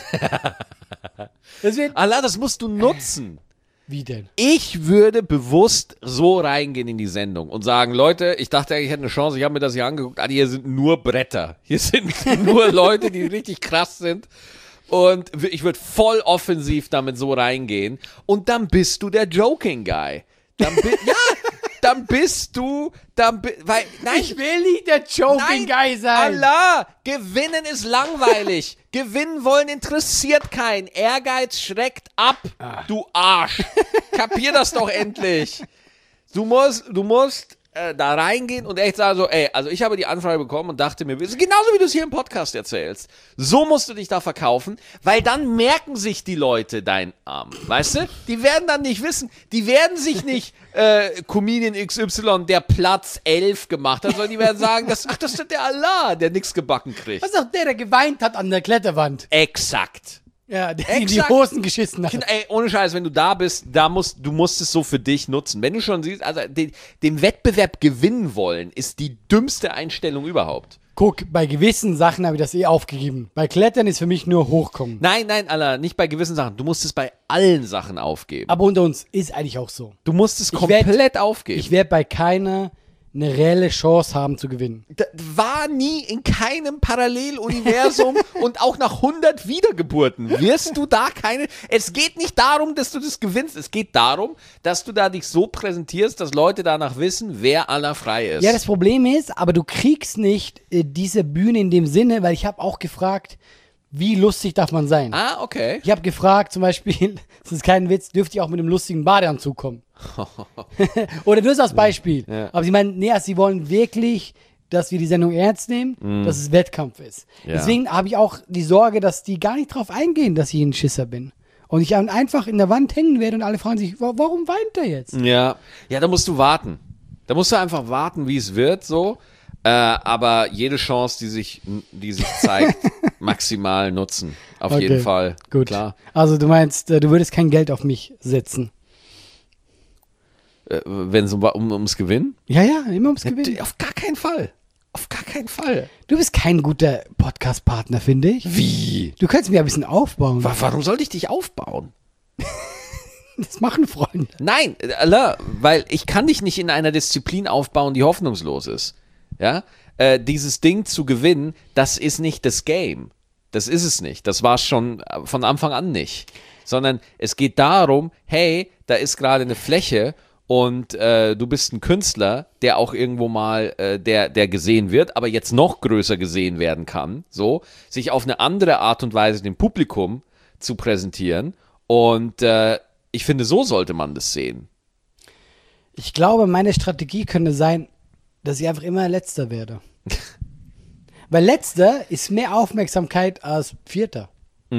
Speaker 2: Das wird,
Speaker 1: Allah, das musst du nutzen.
Speaker 2: wie denn?
Speaker 1: Ich würde bewusst so reingehen in die Sendung und sagen, Leute, ich dachte eigentlich, ich hätte eine Chance, ich habe mir das hier angeguckt, ah, hier sind nur Bretter. Hier sind nur Leute, die richtig krass sind. Und ich würde voll offensiv damit so reingehen. Und dann bist du der Joking Guy. Dann bi- ja, dann bist du, dann bi- weil, nein,
Speaker 2: Ich will nicht der Joking Guy sein.
Speaker 1: Allah, gewinnen ist langweilig. Gewinnen wollen interessiert keinen. Ehrgeiz schreckt ab, du Arsch. Kapier das doch endlich. Du musst, du musst äh, da reingehen und echt sagen so, ey, also ich habe die Anfrage bekommen und dachte mir, genauso wie du es hier im Podcast erzählst, so musst du dich da verkaufen, weil dann merken sich die Leute dein Arm, weißt du? Die werden dann nicht wissen, die werden sich nicht äh, Comedian X Y, der Platz elf gemacht hat, sondern die werden sagen, das, ach, das ist der Allah, der nichts gebacken kriegt.
Speaker 2: Was ist doch der, der geweint hat an der Kletterwand?
Speaker 1: Exakt.
Speaker 2: Ja, der in die
Speaker 1: Exakt.
Speaker 2: Hosen geschissen hat.
Speaker 1: Ey, ohne Scheiß, wenn du da bist, da musst, du musst es so für dich nutzen. Wenn du schon siehst, also den, den Wettbewerb gewinnen wollen, ist die dümmste Einstellung überhaupt.
Speaker 2: Guck, bei gewissen Sachen habe ich das eh aufgegeben. Bei Klettern ist für mich nur hochkommen.
Speaker 1: Nein, nein, Alter, nicht bei gewissen Sachen. Du musst es bei allen Sachen aufgeben.
Speaker 2: Aber unter uns ist eigentlich auch so.
Speaker 1: Du musst es
Speaker 2: Ich
Speaker 1: komplett
Speaker 2: werd-
Speaker 1: aufgeben.
Speaker 2: Ich werde bei keiner eine reelle Chance haben zu gewinnen.
Speaker 1: Das war nie in keinem Paralleluniversum und auch nach hundert Wiedergeburten wirst du da keine. Es geht nicht darum, dass du das gewinnst. Es geht darum, dass du da dich so präsentierst, dass Leute danach wissen, wer aller frei ist.
Speaker 2: Ja, das Problem ist, aber du kriegst nicht äh, diese Bühne in dem Sinne, weil ich habe auch gefragt, wie lustig darf man sein?
Speaker 1: ah, okay.
Speaker 2: Ich habe gefragt, zum Beispiel, das ist kein Witz, dürft ihr auch mit einem lustigen Badeanzug kommen? Oder nur so als Beispiel.
Speaker 1: Ja.
Speaker 2: Aber sie meinen, nee, also sie wollen wirklich, dass wir die Sendung ernst nehmen, dass es Wettkampf ist.
Speaker 1: Ja.
Speaker 2: Deswegen habe ich auch die Sorge, dass die gar nicht drauf eingehen, dass ich ein Schisser bin. Und ich dann einfach in der Wand hängen werde und alle fragen sich, wa- warum weint er jetzt?
Speaker 1: Ja, ja, da musst du warten. Da musst du einfach warten, wie es wird, so. Äh, aber jede Chance, die sich, die sich zeigt, maximal nutzen. Auf
Speaker 2: Okay,
Speaker 1: jeden Fall.
Speaker 2: Gut.
Speaker 1: Klar.
Speaker 2: Also du meinst, äh, du würdest kein Geld auf mich setzen.
Speaker 1: Äh, wenn es um, um, ums Gewinnen?
Speaker 2: Ja, ja, immer ums Gewinnen.
Speaker 1: Auf gar keinen Fall. Auf gar keinen Fall.
Speaker 2: Du bist kein guter Podcast-Partner, finde ich.
Speaker 1: Wie?
Speaker 2: Du könntest mir ein bisschen aufbauen.
Speaker 1: Wa- Warum sollte ich dich aufbauen?
Speaker 2: Das machen Freunde.
Speaker 1: Nein, äh, Allah, weil ich kann dich nicht in einer Disziplin aufbauen, die hoffnungslos ist. Ja? Äh, dieses Ding zu gewinnen, das ist nicht das Game. Das ist es nicht. Das war es schon äh, von Anfang an nicht. Sondern es geht darum, hey, da ist gerade eine Fläche und äh, du bist ein Künstler, der auch irgendwo mal, äh, der, der gesehen wird, aber jetzt noch größer gesehen werden kann, so, sich auf eine andere Art und Weise dem Publikum zu präsentieren. Und äh, ich finde, so sollte man das sehen.
Speaker 2: Ich glaube, meine Strategie könnte sein, dass ich einfach immer Letzter werde. Weil Letzter ist mehr Aufmerksamkeit als Vierter.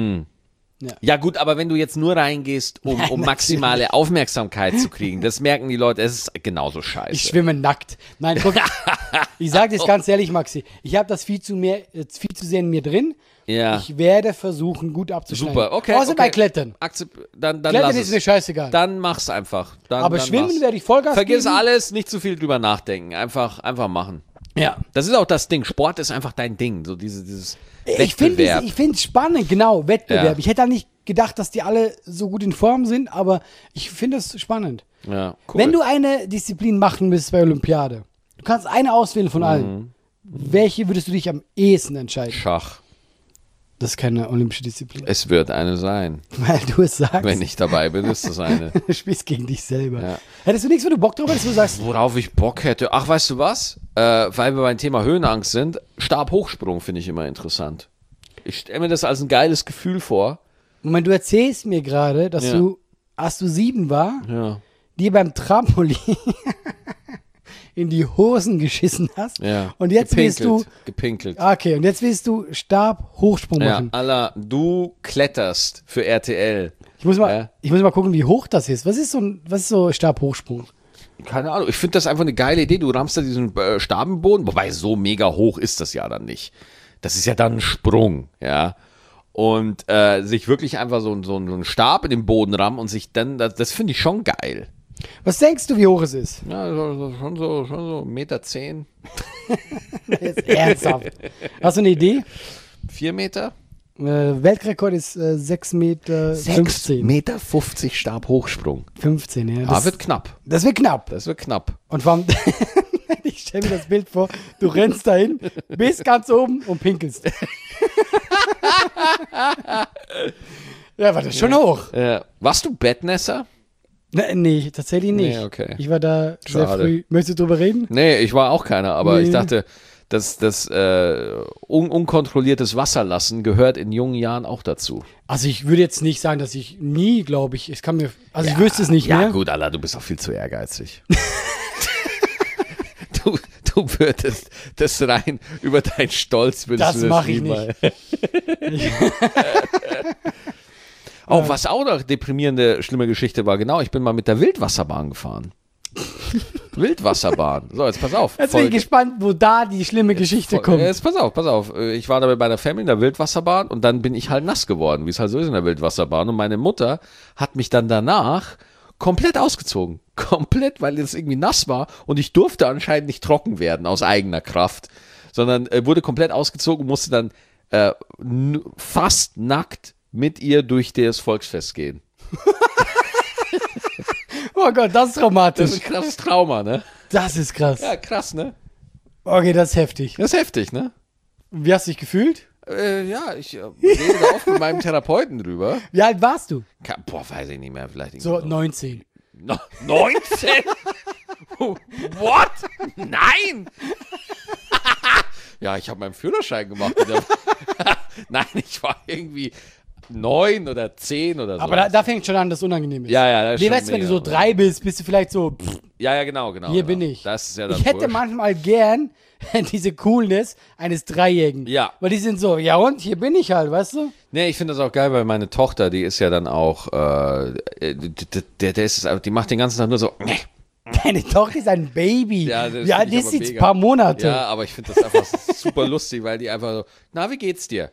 Speaker 1: Ja gut, aber wenn du jetzt nur reingehst, um, um maximale Aufmerksamkeit zu kriegen, das merken die Leute, es ist genauso scheiße.
Speaker 2: Ich schwimme nackt. Nein, guck, ich sage das ganz ehrlich, Maxi. Ich habe das viel zu, mehr, äh, viel zu sehr in mir drin.
Speaker 1: Ja.
Speaker 2: Ich werde versuchen, gut abzuschneiden.
Speaker 1: Super, okay.
Speaker 2: Außer
Speaker 1: okay.
Speaker 2: bei Klettern.
Speaker 1: Akzept, dann dann
Speaker 2: Klettern
Speaker 1: lass
Speaker 2: ist
Speaker 1: es.
Speaker 2: mir scheißegal.
Speaker 1: Dann mach's einfach. Dann,
Speaker 2: Aber
Speaker 1: dann
Speaker 2: schwimmen
Speaker 1: mach's.
Speaker 2: werde ich Vollgas
Speaker 1: Vergiss
Speaker 2: geben.
Speaker 1: alles, nicht zu viel drüber nachdenken. Einfach, einfach machen.
Speaker 2: Ja.
Speaker 1: Das ist auch das Ding. Sport ist einfach dein Ding. So diese, dieses
Speaker 2: Ich finde
Speaker 1: Wettbewerb.
Speaker 2: es ich spannend, genau, Wettbewerb.
Speaker 1: Ja.
Speaker 2: Ich hätte da nicht gedacht, dass die alle so gut in Form sind, aber ich finde es spannend.
Speaker 1: Ja, cool.
Speaker 2: Wenn du eine Disziplin machen müsstest bei Olympiade, du kannst eine auswählen von allen.
Speaker 1: Mhm.
Speaker 2: Welche würdest du dich am ehesten entscheiden?
Speaker 1: Schach.
Speaker 2: Das ist keine olympische Disziplin.
Speaker 1: Es wird eine sein.
Speaker 2: Weil du es sagst.
Speaker 1: Wenn ich dabei bin, ist das eine.
Speaker 2: Du spielst gegen dich selber.
Speaker 1: Ja.
Speaker 2: Hättest du nichts, wenn du Bock drauf hättest, wo du sagst,
Speaker 1: Worauf ich Bock hätte. Ach, weißt du was? Äh, weil wir beim Thema Höhenangst sind. Stabhochsprung finde ich immer interessant. Ich stelle mir das als ein geiles Gefühl vor.
Speaker 2: Moment, du erzählst mir gerade, dass
Speaker 1: Ja.
Speaker 2: du, als du sieben war,
Speaker 1: Ja.
Speaker 2: dir beim Trampolin in die Hosen geschissen hast.
Speaker 1: Ja.
Speaker 2: Und jetzt willst du,
Speaker 1: Gepinkelt.
Speaker 2: okay, und jetzt willst du Stabhochsprung
Speaker 1: Ja,
Speaker 2: machen.
Speaker 1: Allah, du kletterst für R T L.
Speaker 2: Ich muss mal,
Speaker 1: Ja.
Speaker 2: ich muss mal gucken, wie hoch das ist. Was ist so ein, was ist so Stabhochsprung?
Speaker 1: Keine Ahnung, ich finde das einfach eine geile Idee. Du rammst da diesen äh, Stab im Boden, wobei so mega hoch ist das ja dann nicht. Das ist ja dann ein Sprung, ja. Und äh, sich wirklich einfach so, so, so einen Stab in den Boden rammen und sich dann, das, das finde ich schon geil.
Speaker 2: Was denkst du, wie hoch es ist?
Speaker 1: Ja, so, so, schon so, schon so Meter zehn,
Speaker 2: Jetzt ernsthaft. Hast du eine Idee?
Speaker 1: vier Meter?
Speaker 2: Äh, Weltrekord ist äh, sechs Meter fünfzehn.
Speaker 1: Meter fünfzig Stabhochsprung.
Speaker 2: fünfzehn, ja.
Speaker 1: Ah,
Speaker 2: Das,
Speaker 1: wird knapp.
Speaker 2: das wird knapp.
Speaker 1: Das wird knapp.
Speaker 2: Und vor allem, ich stelle mir das Bild vor, du rennst dahin, bist ganz oben und pinkelst. Ja, war das schon hoch?
Speaker 1: Äh, warst du Bettnässer?
Speaker 2: Ne, nee, tatsächlich nicht.
Speaker 1: Nee, okay.
Speaker 2: Ich war da sehr
Speaker 1: Schade.
Speaker 2: früh. Möchtest du drüber reden?
Speaker 1: Nee, ich war auch keiner, aber
Speaker 2: Nee.
Speaker 1: ich dachte, dass das äh, un unkontrolliertes Wasserlassen gehört in jungen Jahren auch dazu.
Speaker 2: Also ich würde jetzt nicht sagen, dass ich nie, glaube ich, ich kann mir, also ich wüsste es nicht
Speaker 1: ja,
Speaker 2: mehr.
Speaker 1: gut, Allah, du bist auch viel zu ehrgeizig. du würdest das rein über deinen Stolz würdest
Speaker 2: Das
Speaker 1: du das
Speaker 2: mach ich
Speaker 1: niemals. Oh, was auch noch deprimierende, schlimme Geschichte war, genau, ich bin mal mit der Wildwasserbahn gefahren. Wildwasserbahn. So, jetzt pass auf.
Speaker 2: Jetzt bin ich gespannt, wo da die schlimme Geschichte
Speaker 1: Voll-
Speaker 2: kommt.
Speaker 1: Jetzt pass auf, pass auf. Ich war da mit meiner Family in der Wildwasserbahn und dann bin ich halt nass geworden, wie es halt so ist in der Wildwasserbahn. Und meine Mutter hat mich dann danach komplett ausgezogen. Komplett, weil es irgendwie nass war und ich durfte anscheinend nicht trocken werden aus eigener Kraft, sondern äh, wurde komplett ausgezogen und musste dann äh, n- fast nackt mit ihr durch das Volksfest gehen.
Speaker 2: Oh Gott, das ist
Speaker 1: Das
Speaker 2: traumatisch.
Speaker 1: ist ein krasses Trauma, ne?
Speaker 2: Das ist krass.
Speaker 1: Ja, krass, ne?
Speaker 2: Okay, das ist heftig.
Speaker 1: Das ist heftig, ne?
Speaker 2: Wie hast du dich gefühlt?
Speaker 1: Äh, ja, ich äh, rede da oft mit meinem Therapeuten drüber.
Speaker 2: Wie alt warst du?
Speaker 1: Ka- Boah, weiß ich nicht mehr, vielleicht
Speaker 2: So
Speaker 1: irgendwie
Speaker 2: neunzehn.
Speaker 1: no- neunzehn? What? Nein! Ja, ich habe meinen Führerschein gemacht. Nein, ich war irgendwie neun oder zehn oder so.
Speaker 2: Aber da, da fängt schon an, dass es unangenehm ist.
Speaker 1: ja, ja, das ist
Speaker 2: Nee,
Speaker 1: schon
Speaker 2: weißt du, wenn du
Speaker 1: mega,
Speaker 2: so drei bist, bist du vielleicht so, pff,
Speaker 1: Ja, ja, genau, genau.
Speaker 2: hier
Speaker 1: genau.
Speaker 2: bin ich.
Speaker 1: Das ist ja dann
Speaker 2: Ich hätte
Speaker 1: wurscht.
Speaker 2: manchmal gern diese Coolness eines Dreijährigen.
Speaker 1: Ja.
Speaker 2: Weil die sind so, ja und, hier bin ich halt, weißt du?
Speaker 1: Nee, ich finde das auch geil, weil meine Tochter, die ist ja dann auch, äh, der, der ist, die macht den ganzen Tag nur so, nee.
Speaker 2: Deine Tochter ist ein Baby.
Speaker 1: Ja, das
Speaker 2: Wie alt
Speaker 1: find ich
Speaker 2: ist
Speaker 1: aber
Speaker 2: sie?
Speaker 1: mega.
Speaker 2: Ein paar Monate.
Speaker 1: Ja, aber ich finde das einfach super lustig, weil die einfach so, na, wie geht's dir?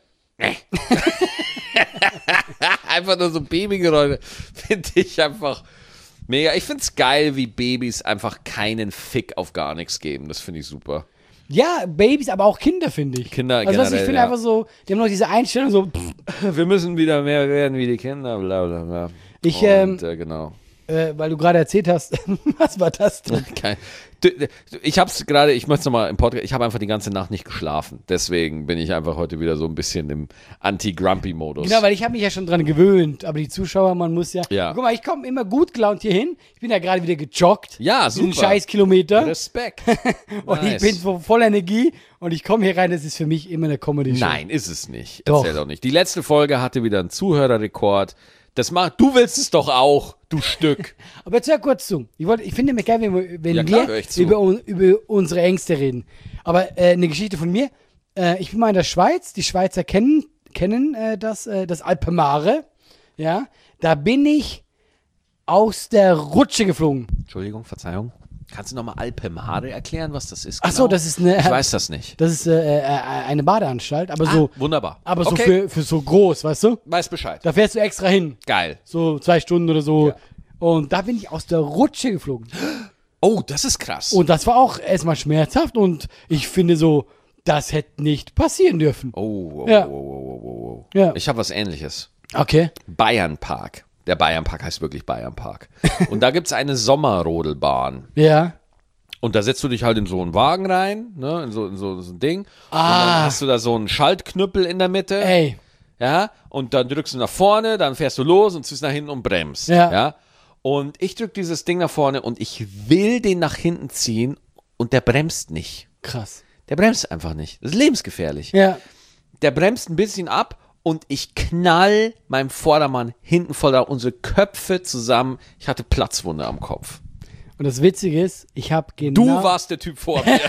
Speaker 1: Einfach nur so Babygeräusche finde ich einfach mega. Ich finde es geil, wie Babys einfach keinen Fick auf gar nichts geben. Das finde ich super.
Speaker 2: Ja, Babys, aber auch Kinder, finde ich.
Speaker 1: Kinder
Speaker 2: also, was ich
Speaker 1: generell,
Speaker 2: finde
Speaker 1: ja.
Speaker 2: einfach so, die haben noch diese Einstellung so, pff,
Speaker 1: Wir müssen wieder mehr werden wie die Kinder, bla bla bla.
Speaker 2: Ich,
Speaker 1: Und,
Speaker 2: ähm,
Speaker 1: äh, genau.
Speaker 2: äh, weil du gerade erzählt hast, was war das denn?
Speaker 1: Kein, du, du, ich hab's gerade, ich möchte nochmal im Podcast, ich habe einfach die ganze Nacht nicht geschlafen. Deswegen bin ich einfach heute wieder so ein bisschen im Anti-Grumpy-Modus.
Speaker 2: Genau, weil ich habe mich ja schon dran gewöhnt, aber die Zuschauer, man muss ja,
Speaker 1: Ja.
Speaker 2: guck mal, ich komme immer gut gelaunt hier hin, ich bin ja gerade wieder gejoggt,
Speaker 1: Ja,
Speaker 2: diesen
Speaker 1: super.
Speaker 2: scheiß Kilometer
Speaker 1: Respekt.
Speaker 2: und
Speaker 1: Nice.
Speaker 2: ich bin so voller Energie und ich komme hier rein, das ist für mich immer eine Comedy-Show.
Speaker 1: Nein, ist es nicht.
Speaker 2: Doch.
Speaker 1: Erzähl doch nicht. Die letzte Folge hatte wieder einen Zuhörerrekord. Das macht, du willst es doch auch, du Stück.
Speaker 2: Aber jetzt hör kurz zu. Ich, wollte, ich finde mir geil, wenn wir, wenn
Speaker 1: Ja, klar, hör
Speaker 2: wir
Speaker 1: ich zu.
Speaker 2: über, un- über unsere Ängste reden. Aber äh, eine Geschichte von mir. Äh, ich bin mal in der Schweiz. Die Schweizer kennen, kennen äh, das, äh, das Alpemare. Ja, da bin ich aus der Rutsche geflogen.
Speaker 1: Entschuldigung, Verzeihung. Kannst du nochmal Alpemare erklären, was das ist?
Speaker 2: Ach so, das ist eine-
Speaker 1: Ich weiß das nicht.
Speaker 2: Das ist äh, äh, eine Badeanstalt, aber so,
Speaker 1: Ah, wunderbar.
Speaker 2: aber so
Speaker 1: Okay.
Speaker 2: für, für so groß, weißt du?
Speaker 1: Weiß Bescheid.
Speaker 2: Da fährst du extra hin.
Speaker 1: Geil.
Speaker 2: So zwei Stunden oder so.
Speaker 1: Ja.
Speaker 2: Und da bin ich aus der Rutsche geflogen.
Speaker 1: Oh, das ist krass.
Speaker 2: Und das war auch erstmal schmerzhaft und ich finde so, das hätte nicht passieren dürfen.
Speaker 1: oh, oh,
Speaker 2: Ja.
Speaker 1: oh, oh, oh, oh, oh.
Speaker 2: Ja.
Speaker 1: Ich habe was Ähnliches.
Speaker 2: Okay.
Speaker 1: Bayernpark. Der Bayernpark heißt wirklich Bayernpark. Und da gibt es eine Sommerrodelbahn.
Speaker 2: Ja.
Speaker 1: Und da setzt du dich halt in so einen Wagen rein, ne, in so, in so, so ein Ding. Und
Speaker 2: Ah.
Speaker 1: dann hast du da so einen Schaltknüppel in der Mitte.
Speaker 2: Ey.
Speaker 1: Ja, und dann drückst du nach vorne, dann fährst du los und ziehst nach hinten und bremst.
Speaker 2: Ja.
Speaker 1: ja? Und ich drück dieses Ding nach vorne und ich will den nach hinten ziehen und der bremst nicht.
Speaker 2: Krass.
Speaker 1: Der bremst einfach nicht. Das ist lebensgefährlich.
Speaker 2: Ja.
Speaker 1: Der bremst ein bisschen ab und ich knall meinem Vordermann hinten voll da unsere Köpfe zusammen. Ich hatte Platzwunde am Kopf.
Speaker 2: Und das Witzige ist, ich habe genau.
Speaker 1: Du warst der Typ vor mir.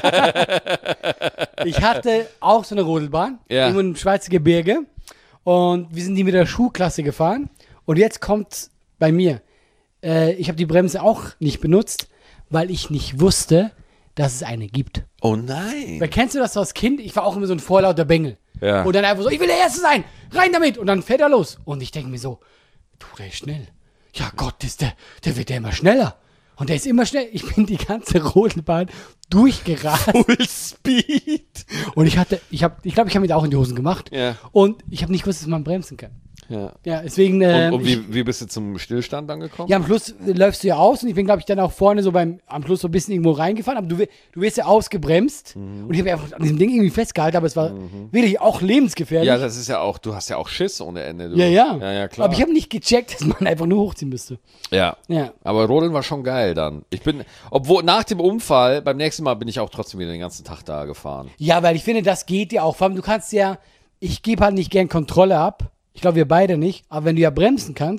Speaker 2: Ich hatte auch so eine Rodelbahn.
Speaker 1: Ja.
Speaker 2: Irgendwo im Schweizer Gebirge. Und wir sind die mit der Schulklasse gefahren. Und jetzt kommt bei mir. Äh, ich habe die Bremse auch nicht benutzt, weil ich nicht wusste, dass es eine gibt.
Speaker 1: Oh nein.
Speaker 2: Weil kennst du das so als Kind? Ich war auch immer so ein vorlauter Bengel.
Speaker 1: Ja.
Speaker 2: Und dann einfach so, ich will der Erste sein, rein damit. Und dann fährt er los. Und ich denke mir so, du, der ist schnell. Ja Gott, ist der, der wird ja immer schneller. Und der ist immer schnell. Ich bin die ganze Rodelbahn durchgerast.
Speaker 1: Full Speed.
Speaker 2: Und ich hatte, ich habe, ich glaube, ich habe mir auch in die Hosen gemacht.
Speaker 1: Ja.
Speaker 2: Und ich habe nicht gewusst, dass man bremsen kann.
Speaker 1: Ja.
Speaker 2: Ja, deswegen. Ähm,
Speaker 1: Und, und
Speaker 2: ich,
Speaker 1: wie, wie bist du zum Stillstand angekommen?
Speaker 2: ja, am Schluss läufst du ja aus und ich bin, glaube ich, dann auch vorne so beim, am Schluss so ein bisschen irgendwo reingefahren, aber du, wi- du wirst ja ausgebremst und ich habe einfach an diesem Ding irgendwie festgehalten, aber es war wirklich auch lebensgefährlich.
Speaker 1: Ja, das ist ja auch, du hast ja auch Schiss ohne Ende. Du.
Speaker 2: ja, ja.
Speaker 1: Ja, ja, klar.
Speaker 2: Aber ich habe nicht gecheckt, dass man einfach nur hochziehen müsste.
Speaker 1: ja.
Speaker 2: Ja.
Speaker 1: Aber Rodeln war schon geil dann. Ich bin, obwohl nach dem Unfall, beim nächsten Mal bin ich auch trotzdem wieder den ganzen Tag da gefahren.
Speaker 2: Ja, weil ich finde, das geht ja auch. Vor allem, du kannst ja, ich gebe halt nicht gern Kontrolle ab. Ich glaube, wir beide nicht. Aber wenn du ja bremsen kannst,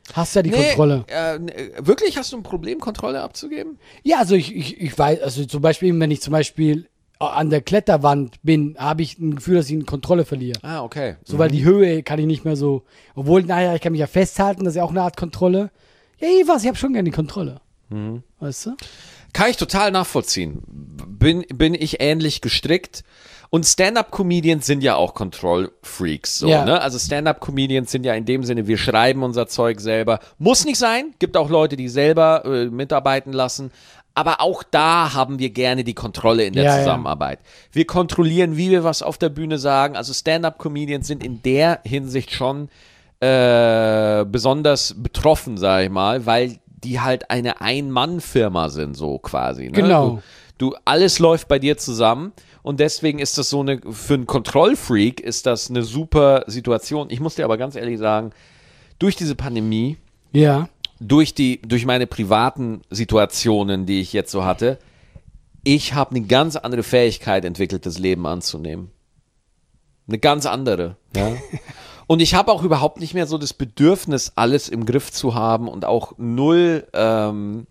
Speaker 2: Hast du ja die
Speaker 1: Nee,
Speaker 2: Kontrolle.
Speaker 1: Äh, wirklich, hast du ein Problem, Kontrolle abzugeben?
Speaker 2: Ja, also ich, ich, ich weiß, also zum Beispiel, wenn ich zum Beispiel an der Kletterwand bin, habe ich ein Gefühl, dass ich eine Kontrolle verliere.
Speaker 1: Ah, okay.
Speaker 2: So, weil die Höhe kann ich nicht mehr so, obwohl, naja, ich kann mich ja festhalten, das ist ja auch eine Art Kontrolle. Ja, jedenfalls, ich habe schon gerne die Kontrolle.
Speaker 1: Mhm.
Speaker 2: Weißt du?
Speaker 1: Kann ich total nachvollziehen. Bin, bin ich ähnlich gestrickt. Und Stand-Up-Comedians sind ja auch Control-Freaks. So,
Speaker 2: Ja.
Speaker 1: ne? Also Stand-Up-Comedians sind ja in dem Sinne, wir schreiben unser Zeug selber. Muss nicht sein. Gibt auch Leute, die selber äh, mitarbeiten lassen. Aber auch da haben wir gerne die Kontrolle in der
Speaker 2: Ja, ja.
Speaker 1: Zusammenarbeit. Wir kontrollieren, wie wir was auf der Bühne sagen. Also Stand-Up-Comedians sind in der Hinsicht schon äh, besonders betroffen, sag ich mal, weil die halt eine Ein-Mann-Firma sind, so quasi. Ne?
Speaker 2: Genau.
Speaker 1: Du, du, alles läuft bei dir zusammen und deswegen ist das so eine, für einen Kontrollfreak ist das eine super Situation. Ich muss dir aber ganz ehrlich sagen, durch diese Pandemie,
Speaker 2: Ja.
Speaker 1: durch die, durch meine privaten Situationen, die ich jetzt so hatte, ich habe eine ganz andere Fähigkeit entwickelt, das Leben anzunehmen. Eine ganz andere, ja. Und ich habe auch überhaupt nicht mehr so das Bedürfnis, alles im Griff zu haben und auch null ähm,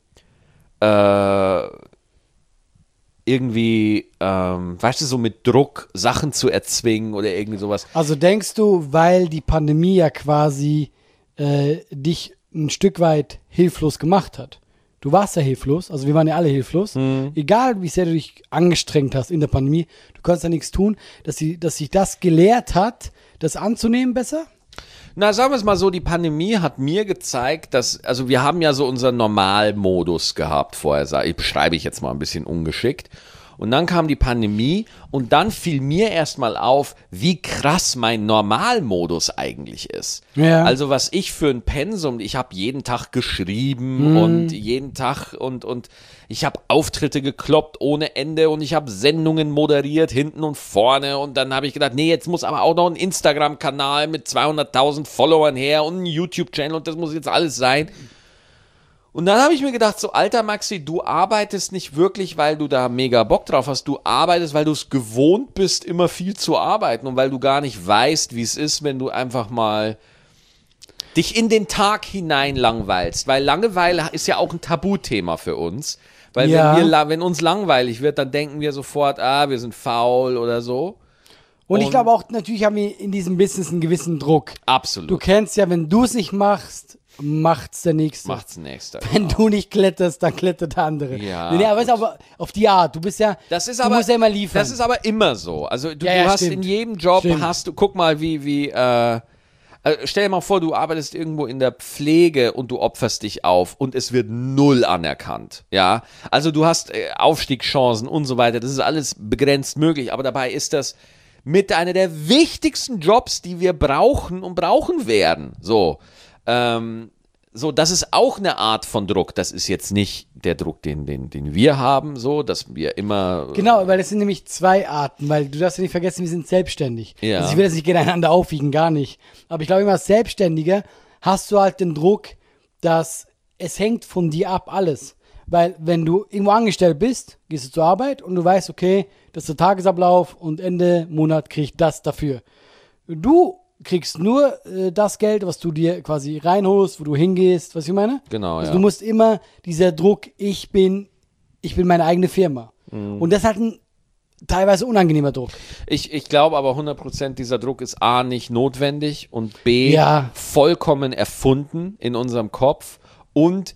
Speaker 1: äh, irgendwie, ähm, weißt du, so mit Druck Sachen zu erzwingen oder irgendwie sowas.
Speaker 2: Also denkst du, weil die Pandemie ja quasi äh, dich ein Stück weit hilflos gemacht hat. Du warst ja hilflos, also wir waren ja alle hilflos.
Speaker 1: Mhm.
Speaker 2: Egal, wie sehr du dich angestrengt hast in der Pandemie, du konntest ja nichts tun, dass, sie, dass sich das gelehrt hat, das anzunehmen besser?
Speaker 1: Na, sagen wir es mal so, die Pandemie hat mir gezeigt, dass, also wir haben ja so unseren Normalmodus gehabt vorher, ich beschreibe ich jetzt mal ein bisschen ungeschickt. Und dann kam die Pandemie und dann fiel mir erstmal auf, wie krass mein Normalmodus eigentlich ist.
Speaker 2: Ja.
Speaker 1: Also was ich für ein Pensum, ich habe jeden Tag geschrieben
Speaker 2: Mhm.
Speaker 1: und jeden Tag und, und ich habe Auftritte gekloppt ohne Ende und ich habe Sendungen moderiert hinten und vorne und dann habe ich gedacht, nee, jetzt muss aber auch noch ein Instagram-Kanal mit zweihunderttausend Followern her und ein YouTube-Channel und das muss jetzt alles sein. Und dann habe ich mir gedacht, so alter Maxi, du arbeitest nicht wirklich, weil du da mega Bock drauf hast. Du arbeitest, weil du es gewohnt bist, immer viel zu arbeiten und weil du gar nicht weißt, wie es ist, wenn du einfach mal dich in den Tag hinein langweilst. Weil Langeweile ist ja auch ein Tabuthema für uns. Weil
Speaker 2: Ja.
Speaker 1: wenn, wir, la- wenn uns langweilig wird, dann denken wir sofort, ah, wir sind faul oder so.
Speaker 2: Und, ich
Speaker 1: Und-
Speaker 2: glaube auch, natürlich haben wir in diesem Business einen gewissen Druck.
Speaker 1: Absolut.
Speaker 2: Du kennst ja, wenn du es nicht machst, macht's der Nächste.
Speaker 1: Macht's nächster.
Speaker 2: Wenn du nicht kletterst, dann klettert der andere.
Speaker 1: Ja,
Speaker 2: Nee, nee, aber, ist aber auf die Art. Du bist ja,
Speaker 1: Das ist
Speaker 2: du
Speaker 1: aber,
Speaker 2: musst ja immer liefern.
Speaker 1: Das ist aber immer so. Also du,
Speaker 2: Ja,
Speaker 1: du
Speaker 2: ja,
Speaker 1: hast
Speaker 2: stimmt.
Speaker 1: in jedem Job,
Speaker 2: Stimmt.
Speaker 1: hast du, guck mal, wie, wie, äh, äh, stell dir mal vor, du arbeitest irgendwo in der Pflege und du opferst dich auf und es wird null anerkannt. Ja, also du hast äh, Aufstiegschancen und so weiter. Das ist alles begrenzt möglich, aber dabei ist das mit einer der wichtigsten Jobs, die wir brauchen und brauchen werden. So, ähm, so, das ist auch eine Art von Druck. Das ist jetzt nicht der Druck, den, den, den wir haben, so, dass wir immer.
Speaker 2: Genau, weil das sind nämlich zwei Arten, weil du darfst ja nicht vergessen, wir sind selbstständig.
Speaker 1: Ja.
Speaker 2: Also ich will das nicht gegeneinander aufwiegen, gar nicht. Aber ich glaube, immer als Selbstständiger hast du halt den Druck, dass es hängt von dir ab alles. Weil wenn du irgendwo angestellt bist, gehst du zur Arbeit und du weißt, okay, das ist der Tagesablauf und Ende Monat krieg ich das dafür. Du kriegst nur äh, das Geld, was du dir quasi reinholst, wo du hingehst, was ich meine?
Speaker 1: Genau,
Speaker 2: Also
Speaker 1: ja.
Speaker 2: du musst immer dieser Druck, ich bin, ich bin meine eigene Firma.
Speaker 1: Mhm.
Speaker 2: Und das ist halt ein teilweise unangenehmer Druck.
Speaker 1: Ich, ich glaube aber hundert Prozent dieser Druck ist A, nicht notwendig und B,
Speaker 2: Ja.
Speaker 1: vollkommen erfunden in unserem Kopf und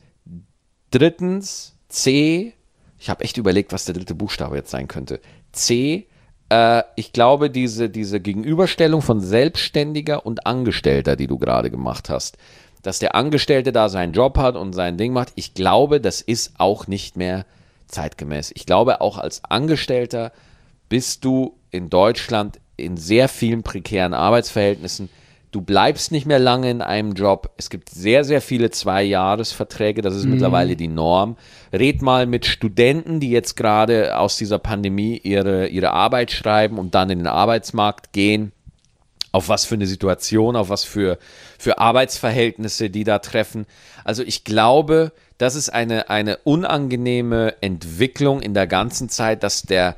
Speaker 1: drittens, C, ich habe echt überlegt, was der dritte Buchstabe jetzt sein könnte. C, äh, ich glaube, diese, diese Gegenüberstellung von Selbstständiger und Angestellter, die du gerade gemacht hast, dass der Angestellte da seinen Job hat und sein Ding macht, ich glaube, das ist auch nicht mehr zeitgemäß. Ich glaube, auch als Angestellter bist du in Deutschland in sehr vielen prekären Arbeitsverhältnissen. Du bleibst nicht mehr lange in einem Job. Es gibt sehr, sehr viele Zwei-Jahres-Verträge. Das ist
Speaker 2: Mhm.
Speaker 1: mittlerweile die Norm. Red mal mit Studenten, die jetzt gerade aus dieser Pandemie ihre, ihre Arbeit schreiben und dann in den Arbeitsmarkt gehen. Auf was für eine Situation, auf was für, für Arbeitsverhältnisse die da treffen. Also ich glaube, das ist eine, eine unangenehme Entwicklung in der ganzen Zeit, dass der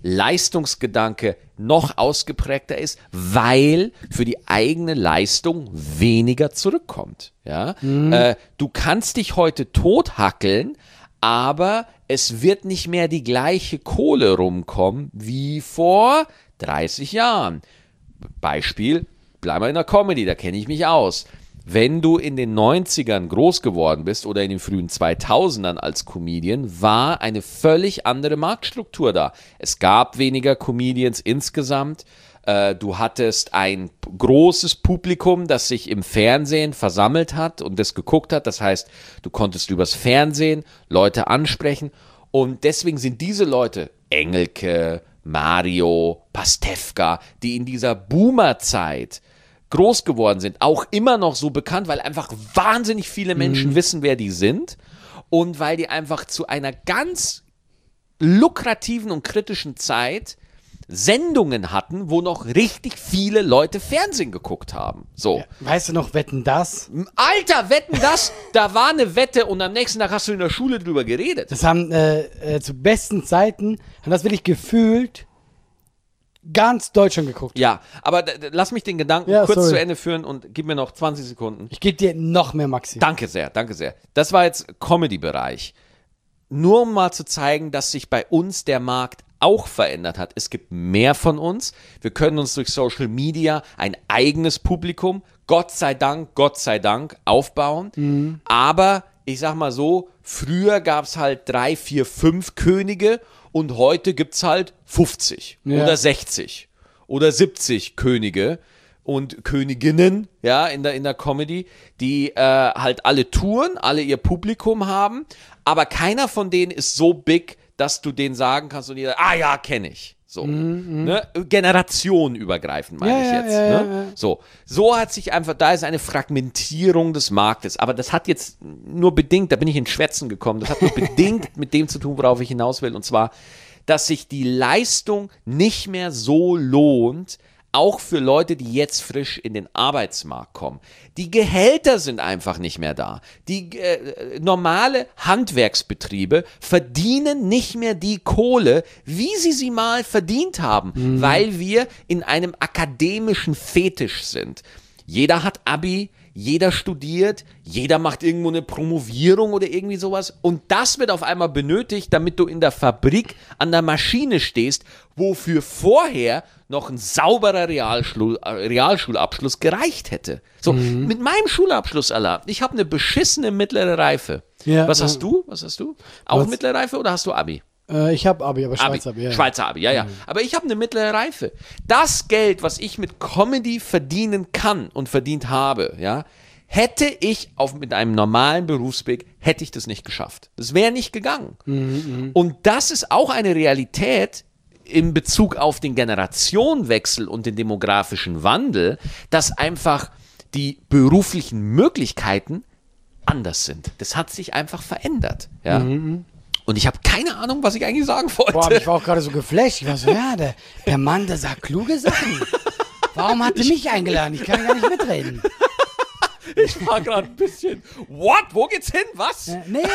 Speaker 1: Leistungsgedanke noch ausgeprägter ist, weil für die eigene Leistung weniger zurückkommt. Ja? Mhm. Äh, du kannst dich heute tothackeln, aber es wird nicht mehr die gleiche Kohle rumkommen wie vor dreißig Jahren. Beispiel, bleib mal in der Comedy, da kenne ich mich aus. Wenn du in den neunzigern groß geworden bist oder in den frühen zweitausendern als Comedian, war eine völlig andere Marktstruktur da. Es gab weniger Comedians insgesamt. Äh, du hattest ein großes Publikum, das sich im Fernsehen versammelt hat und das geguckt hat. Das heißt, du konntest übers Fernsehen Leute ansprechen. Und deswegen sind diese Leute, Engelke, Mario, Pastewka, die in dieser Boomer-Zeit groß geworden sind, auch immer noch so bekannt, weil einfach wahnsinnig viele Menschen mhm. wissen, wer die sind und weil die einfach zu einer ganz lukrativen und kritischen Zeit Sendungen hatten, wo noch richtig viele Leute Fernsehen geguckt haben. So.
Speaker 2: Ja, weißt du noch, Wetten, das?
Speaker 1: Alter, Wetten, das? Da war eine Wette und am nächsten Tag hast du in der Schule drüber geredet.
Speaker 2: Das haben äh, äh, zu besten Zeiten, haben das wirklich gefühlt ganz Deutschland geguckt.
Speaker 1: Ja, aber d- d- lass mich den Gedanken
Speaker 2: ja,
Speaker 1: kurz
Speaker 2: sorry.
Speaker 1: zu Ende führen und gib mir noch zwanzig Sekunden.
Speaker 2: Ich gebe dir noch mehr, Maxi.
Speaker 1: Danke sehr, danke sehr. Das war jetzt Comedy-Bereich. Nur um mal zu zeigen, dass sich bei uns der Markt auch verändert hat. Es gibt mehr von uns. Wir können uns durch Social Media ein eigenes Publikum, Gott sei Dank, Gott sei Dank, aufbauen. Mhm. Aber ich sag mal so, früher gab es halt drei, vier, fünf Könige und heute gibt es halt fünfzig ja. oder sechzig oder siebzig Könige und Königinnen, ja, in der, in der Comedy, die äh, halt alle touren, alle ihr Publikum haben, aber keiner von denen ist so big, dass du denen sagen kannst und jeder, ah ja, kenne ich. So, mm, mm. Ne? Generationenübergreifend meine
Speaker 2: ja,
Speaker 1: ich jetzt.
Speaker 2: Ja, ja,
Speaker 1: ne?
Speaker 2: ja.
Speaker 1: So, so hat sich einfach, da ist eine Fragmentierung des Marktes, aber das hat jetzt nur bedingt, da bin ich ins Schwätzen gekommen, das hat nur bedingt mit dem zu tun, worauf ich hinaus will, und zwar, dass sich die Leistung nicht mehr so lohnt, auch für Leute, die jetzt frisch in den Arbeitsmarkt kommen. Die Gehälter sind einfach nicht mehr da. Die äh, normale Handwerksbetriebe verdienen nicht mehr die Kohle, wie sie sie mal verdient haben, mhm. weil wir in einem akademischen Fetisch sind. Jeder hat Abi, jeder studiert, jeder macht irgendwo eine Promovierung oder irgendwie sowas und das wird auf einmal benötigt, damit du in der Fabrik an der Maschine stehst, wofür vorher noch ein sauberer Realschul- Realschulabschluss gereicht hätte. So, mhm. mit meinem Schulabschluss, Allah, ich habe eine beschissene mittlere Reife. Ja, Was hast ja. du? Was hast du? Auch Was? mittlere Reife oder hast du Abi?
Speaker 2: Äh, ich habe Abi, aber Schweizer Abi.
Speaker 1: Abi ja. Schweizer Abi, ja, ja. Mhm. Aber ich habe eine mittlere Reife. Das Geld, was ich mit Comedy verdienen kann und verdient habe, ja, hätte ich auf, mit einem normalen Berufsweg, hätte ich das nicht geschafft. Das wäre nicht gegangen. Mhm, und das ist auch eine Realität in Bezug auf den Generationenwechsel und den demografischen Wandel, dass einfach die beruflichen Möglichkeiten anders sind. Das hat sich einfach verändert. Ja. Mhm. Und ich habe keine Ahnung, was ich eigentlich sagen wollte.
Speaker 2: Boah, ich war auch gerade so geflasht. Ich war so, ja, der, der Mann, der sagt kluge Sachen. Warum hat er mich eingeladen? Ich kann gar nicht mitreden.
Speaker 1: Ich war gerade ein bisschen, what? Wo geht's hin? Was?
Speaker 2: Äh, nee.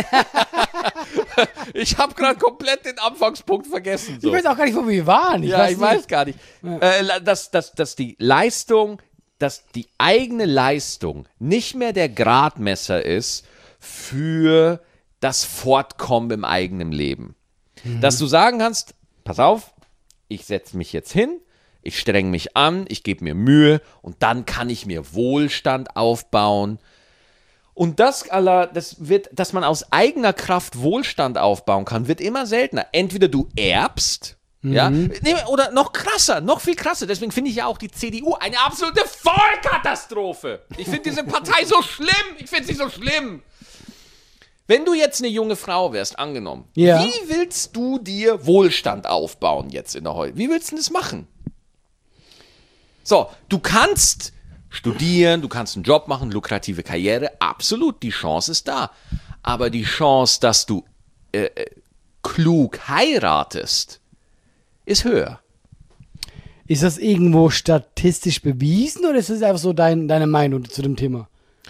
Speaker 1: Ich habe gerade komplett den Anfangspunkt vergessen. So.
Speaker 2: Ich weiß auch gar nicht, wo wir waren.
Speaker 1: Ich ja, weiß ich nicht. weiß gar nicht. Ja. Äh, dass, dass, dass die Leistung, dass die eigene Leistung nicht mehr der Gradmesser ist für das Fortkommen im eigenen Leben. Mhm. Dass du sagen kannst, pass auf, ich setze mich jetzt hin, ich streng mich an, ich gebe mir Mühe und dann kann ich mir Wohlstand aufbauen. Und das, Allah, das wird, dass man aus eigener Kraft Wohlstand aufbauen kann, wird immer seltener. Entweder du erbst, mhm. ja, oder noch krasser, noch viel krasser. Deswegen finde ich ja auch die C D U eine absolute Vollkatastrophe. Ich finde diese Partei so schlimm. Ich finde sie so schlimm. Wenn du jetzt eine junge Frau wärst, angenommen, ja. wie willst du dir Wohlstand aufbauen jetzt in der Heute? Wie willst du das machen? So, du kannst studieren, du kannst einen Job machen, lukrative Karriere, absolut, die Chance ist da. Aber die Chance, dass du äh, klug heiratest, ist höher.
Speaker 2: Ist das irgendwo statistisch bewiesen oder ist das einfach so dein, deine Meinung zu dem Thema?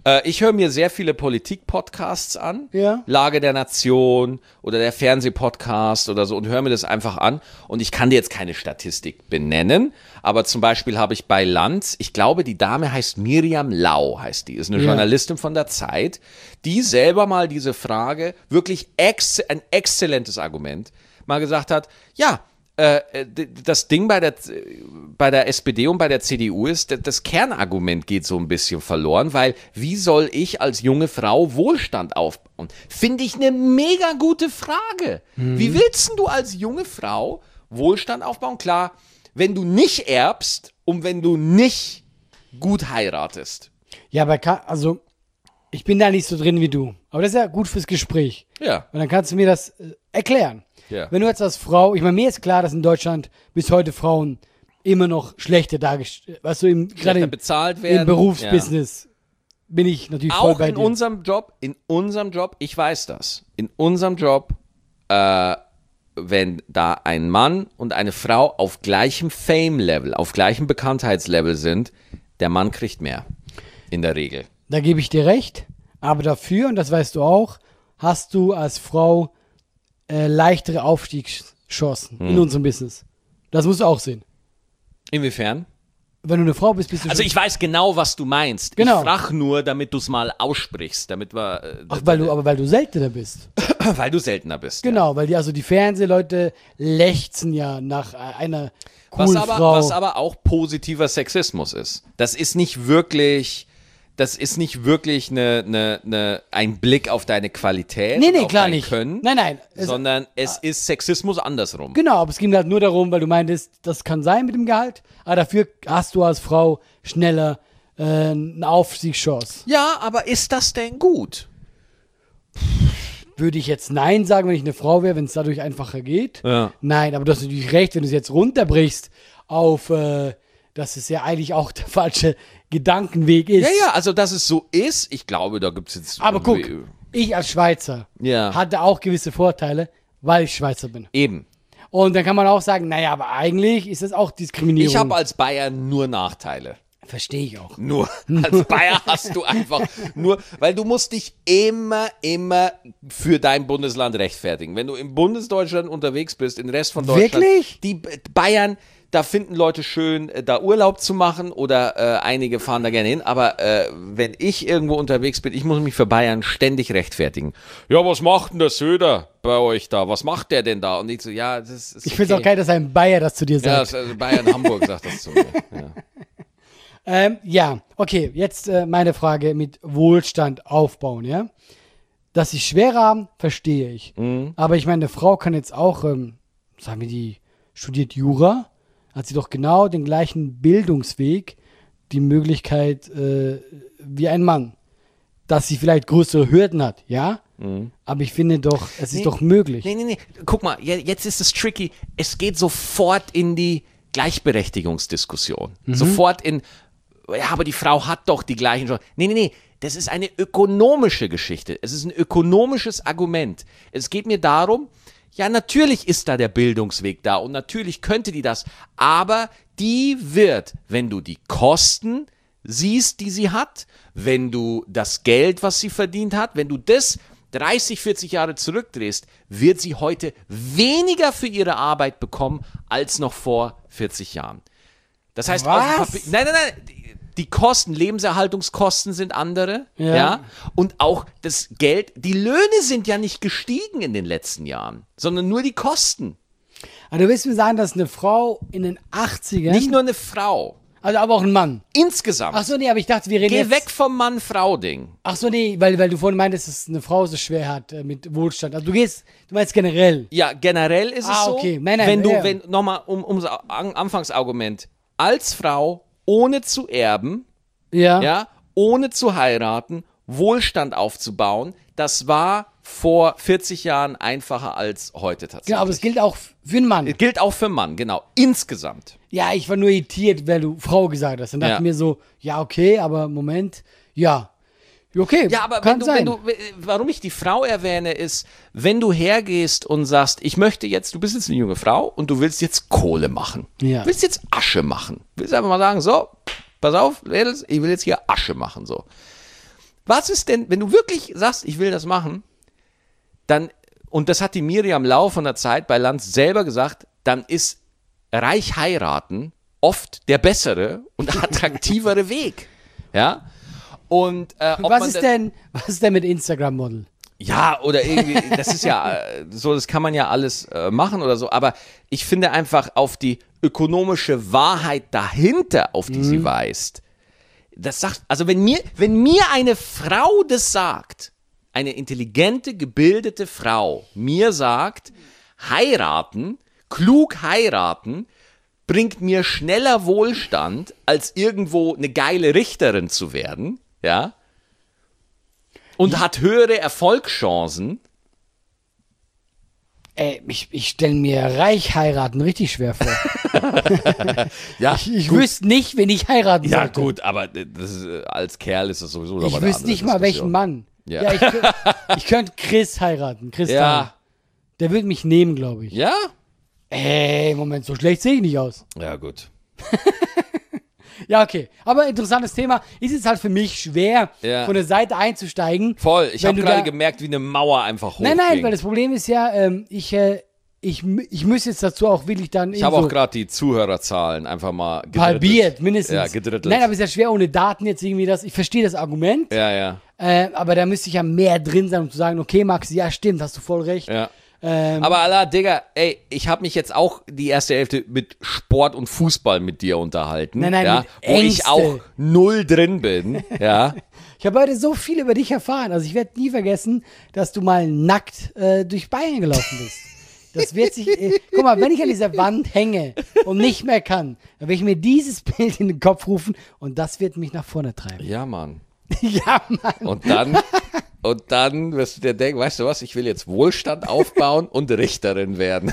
Speaker 1: Äh, ich höre mir sehr viele Politik-Podcasts an.
Speaker 2: Ja.
Speaker 1: Lage der Nation oder der Fernsehpodcast oder so und höre mir das einfach an. Und ich kann dir jetzt keine Statistik benennen, aber zum Beispiel habe ich bei Lanz, ich glaube, die Dame heißt Miriam Lau, heißt die, ist eine
Speaker 2: Ja.
Speaker 1: Journalistin von der Zeit, die selber mal diese Frage, wirklich ex- ein exzellentes Argument, mal gesagt hat, ja, äh, d- das Ding bei der, bei der S P D und bei der C D U ist, d- das Kernargument geht so ein bisschen verloren, weil wie soll ich als junge Frau Wohlstand aufbauen? Finde ich eine mega gute Frage. Wie willst denn du als junge Frau Wohlstand aufbauen? Klar, wenn du nicht erbst und wenn du nicht gut heiratest.
Speaker 2: Ja, aber kann, also, ich bin da nicht so drin wie du. Aber das ist ja gut fürs Gespräch.
Speaker 1: Ja.
Speaker 2: Und dann kannst du mir das äh, erklären.
Speaker 1: Ja.
Speaker 2: Wenn du jetzt als Frau, ich meine, mir ist klar, dass in Deutschland bis heute Frauen immer noch schlechter dargestellt, weißt du, im, gerade
Speaker 1: Schlechter
Speaker 2: im,
Speaker 1: bezahlt werden.
Speaker 2: im Berufsbusiness bin ich natürlich voll
Speaker 1: Auch
Speaker 2: bei
Speaker 1: in
Speaker 2: dir.
Speaker 1: unserem Job, in unserem Job, ich weiß das, in unserem Job, äh, wenn da ein Mann und eine Frau auf gleichem Fame-Level, auf gleichem Bekanntheitslevel sind, der Mann kriegt mehr. In der Regel.
Speaker 2: Da gebe ich dir recht, aber dafür, und das weißt du auch, hast du als Frau äh, leichtere Aufstiegschancen
Speaker 1: Hm.
Speaker 2: in unserem Business. Das musst du auch sehen.
Speaker 1: Inwiefern?
Speaker 2: Wenn du eine Frau bist, bist du
Speaker 1: Also
Speaker 2: schon-
Speaker 1: ich weiß genau, was du meinst.
Speaker 2: Genau.
Speaker 1: Ich frage nur, damit du es mal aussprichst, damit wir, äh,
Speaker 2: Ach, weil du, aber weil du seltener bist.
Speaker 1: weil du seltener bist.
Speaker 2: Genau, weil die, also die Fernsehleute lechzen ja nach äh, einer
Speaker 1: Ja. Was,
Speaker 2: coolen
Speaker 1: aber,
Speaker 2: Frau.
Speaker 1: was aber auch positiver Sexismus ist. Das ist nicht wirklich, das ist nicht wirklich eine, eine, eine, ein Blick auf deine Qualität,
Speaker 2: nee,
Speaker 1: und
Speaker 2: nee,
Speaker 1: auf
Speaker 2: klar
Speaker 1: dein
Speaker 2: nicht.
Speaker 1: Können,
Speaker 2: Nein, nein. Es,
Speaker 1: sondern es ist Sexismus andersrum.
Speaker 2: genau, aber es ging halt nur darum, weil du meintest, das kann sein mit dem Gehalt, aber dafür hast du als Frau schneller äh, eine Aufstiegschance.
Speaker 1: Ja, aber ist das denn gut?
Speaker 2: Würde ich jetzt Nein sagen, wenn ich eine Frau wäre, wenn es dadurch einfacher geht?
Speaker 1: Ja.
Speaker 2: Nein, aber du hast natürlich recht, wenn du es jetzt runterbrichst auf, äh, dass es ja eigentlich auch der falsche Gedankenweg ist.
Speaker 1: Ja, ja, also dass es so ist, ich glaube, da gibt es jetzt...
Speaker 2: Aber guck, ich als Schweizer
Speaker 1: Ja.
Speaker 2: hatte auch gewisse Vorteile, weil ich Schweizer bin.
Speaker 1: Eben.
Speaker 2: Und dann kann man auch sagen, naja, aber eigentlich ist das auch Diskriminierung.
Speaker 1: Ich habe als Bayern nur Nachteile.
Speaker 2: Verstehe ich auch.
Speaker 1: Nur. Als Bayer hast du einfach nur, weil du musst dich immer, immer für dein Bundesland rechtfertigen. Wenn du im Bundesdeutschland unterwegs bist, im Rest von Deutschland.
Speaker 2: Wirklich?
Speaker 1: Die B- Bayern, da finden Leute schön, äh, da Urlaub zu machen oder äh, einige fahren da gerne hin. Aber äh, wenn ich irgendwo unterwegs bin, ich muss mich für Bayern ständig rechtfertigen. Ja, was macht denn der Söder bei euch da? Was macht der denn da? Und ich so, ja, das ist
Speaker 2: Ich finde es
Speaker 1: okay.
Speaker 2: auch geil, dass ein Bayer das zu dir
Speaker 1: Ja,
Speaker 2: sagt.
Speaker 1: das, also Bayern Hamburg sagt das zu mir. Ja.
Speaker 2: Ähm, ja, okay, jetzt äh, meine Frage mit Wohlstand aufbauen, ja? Dass sie schwer haben, verstehe ich.
Speaker 1: Mhm.
Speaker 2: Aber ich meine, eine Frau kann jetzt auch, ähm, sagen wir, die studiert Jura, hat sie doch genau den gleichen Bildungsweg, die Möglichkeit äh, wie ein Mann. Dass sie vielleicht größere Hürden hat, ja? Aber ich finde doch, es ist
Speaker 1: Nee.
Speaker 2: doch möglich.
Speaker 1: Nee, nee, nee. Guck mal, je- jetzt ist es tricky. Es geht sofort in die Gleichberechtigungsdiskussion. Sofort in, ja, aber die Frau hat doch die gleichen Chancen. Nee, nee, nee. Das ist eine ökonomische Geschichte. Es ist ein ökonomisches Argument. Es geht mir darum, ja, natürlich ist da der Bildungsweg da und natürlich könnte die das, aber die wird, wenn du die Kosten siehst, die sie hat, wenn du das Geld, was sie verdient hat, wenn du das dreißig, vierzig Jahre zurückdrehst, wird sie heute weniger für ihre Arbeit bekommen als noch vor vierzig Jahren. Das heißt, auf dem
Speaker 2: Was?
Speaker 1: Papier, nein, nein, nein, die- die Kosten, Lebenserhaltungskosten sind andere, ja.
Speaker 2: Ja.
Speaker 1: und auch das Geld, die Löhne sind ja nicht gestiegen in den letzten Jahren, sondern nur die Kosten.
Speaker 2: Aber du willst mir sagen, dass eine Frau in den achtzigern,
Speaker 1: Nicht nur eine Frau,
Speaker 2: also aber auch ein Mann.
Speaker 1: insgesamt.
Speaker 2: Ach so, nee, aber ich dachte, wir reden
Speaker 1: Geh
Speaker 2: jetzt...
Speaker 1: weg vom Mann-Frau-Ding.
Speaker 2: Ach so, nee, weil, weil du vorhin meintest, dass eine Frau so schwer hat äh, mit Wohlstand. Also du gehst, du meinst generell.
Speaker 1: Ja, generell ist es
Speaker 2: Ah,
Speaker 1: so,
Speaker 2: okay. Nein, nein,
Speaker 1: wenn du,
Speaker 2: ja.
Speaker 1: wenn, nochmal um, um das An- Anfangsargument, als Frau, ohne zu erben,
Speaker 2: Ja.
Speaker 1: ja, ohne zu heiraten, Wohlstand aufzubauen, das war vor vierzig Jahren einfacher als heute tatsächlich.
Speaker 2: Genau, aber es gilt auch für einen Mann.
Speaker 1: Gilt auch für Mann, genau, insgesamt.
Speaker 2: Ja, ich war nur irritiert, weil du Frau gesagt hast. Dann dachte
Speaker 1: Ja.
Speaker 2: ich mir so, ja, okay, aber Moment, ja. Okay,
Speaker 1: Ja, aber
Speaker 2: kann
Speaker 1: wenn du,
Speaker 2: sein.
Speaker 1: wenn du, warum ich die Frau erwähne, ist, wenn du hergehst und sagst, ich möchte jetzt, du bist jetzt eine junge Frau und du willst jetzt Kohle machen.
Speaker 2: Ja.
Speaker 1: Du willst jetzt Asche machen. Du willst einfach mal sagen, so, pass auf, Mädels, ich will jetzt hier Asche machen, so. Was ist denn, wenn du wirklich sagst, ich will das machen, dann, und das hat die Miriam Lau von der Zeit bei Lanz selber gesagt, dann ist reich heiraten oft der bessere und attraktivere Weg. Ja? Und äh, ob
Speaker 2: Was
Speaker 1: man
Speaker 2: ist
Speaker 1: da-
Speaker 2: denn, was ist denn mit Instagram-Model?
Speaker 1: Ja, oder irgendwie, das ist ja äh, so, das kann man ja alles äh, machen oder so, aber ich finde einfach auf die ökonomische Wahrheit dahinter, auf die sie weist, das sagt, also wenn mir, wenn mir eine Frau das sagt, eine intelligente, gebildete Frau mir sagt, heiraten, klug heiraten, bringt mir schneller Wohlstand, als irgendwo eine geile Richterin zu werden, ja, und hat höhere Erfolgschancen.
Speaker 2: Ey, ich, ich stelle mir reich heiraten richtig schwer vor.
Speaker 1: Ja,
Speaker 2: Ich, ich wüsste nicht, wen ich heiraten
Speaker 1: ja
Speaker 2: sollte.
Speaker 1: gut, aber das ist, äh, als Kerl ist das sowieso.
Speaker 2: Ich wüsste nicht mal, welchen Mann.
Speaker 1: Ja.
Speaker 2: Ja, ich, könnt- ich könnte Chris heiraten. Chris
Speaker 1: Ja.
Speaker 2: Dahl. Der würde mich nehmen, glaube ich.
Speaker 1: Ja?
Speaker 2: Ey, Moment, so schlecht sehe ich nicht aus.
Speaker 1: Ja, gut.
Speaker 2: Ja, okay. Aber interessantes Thema. Ist es halt für mich schwer,
Speaker 1: Ja.
Speaker 2: von der Seite einzusteigen.
Speaker 1: Voll. Ich
Speaker 2: Wenn
Speaker 1: habe
Speaker 2: du
Speaker 1: gerade
Speaker 2: da-
Speaker 1: gemerkt, wie eine Mauer einfach hochging.
Speaker 2: Nein, nein, weil das Problem ist ja, ähm, ich, äh, ich, mü- ich muss jetzt dazu auch wirklich dann
Speaker 1: Ich habe auch gerade die Zuhörerzahlen einfach mal gedrittelt.
Speaker 2: halbiert, mindestens.
Speaker 1: Ja, gedrittelt.
Speaker 2: Nein, aber es ist ja schwer ohne Daten jetzt irgendwie das. Ich verstehe das Argument,
Speaker 1: Ja, ja,
Speaker 2: äh, aber da müsste ich ja mehr drin sein, um zu sagen, okay, Max, ja, stimmt, hast du voll recht.
Speaker 1: ja.
Speaker 2: Ähm,
Speaker 1: Aber Allah, Digga, ey, ich habe mich jetzt auch die erste Hälfte mit Sport und Fußball mit dir unterhalten.
Speaker 2: Nein, nein,
Speaker 1: ja,
Speaker 2: mit
Speaker 1: wo ich
Speaker 2: Ängste.
Speaker 1: auch null drin bin. Ja.
Speaker 2: Ich habe heute so viel über dich erfahren. Also ich werde nie vergessen, dass du mal nackt äh, durch Bayern gelaufen bist. Das wird sich. Äh, guck mal, wenn ich an dieser Wand hänge und nicht mehr kann, dann werde ich mir dieses Bild in den Kopf rufen und das wird mich nach vorne treiben.
Speaker 1: Ja, Mann.
Speaker 2: Ja, Mann.
Speaker 1: Und dann, und dann wirst du dir denken, weißt du was, ich will jetzt Wohlstand aufbauen und Richterin werden.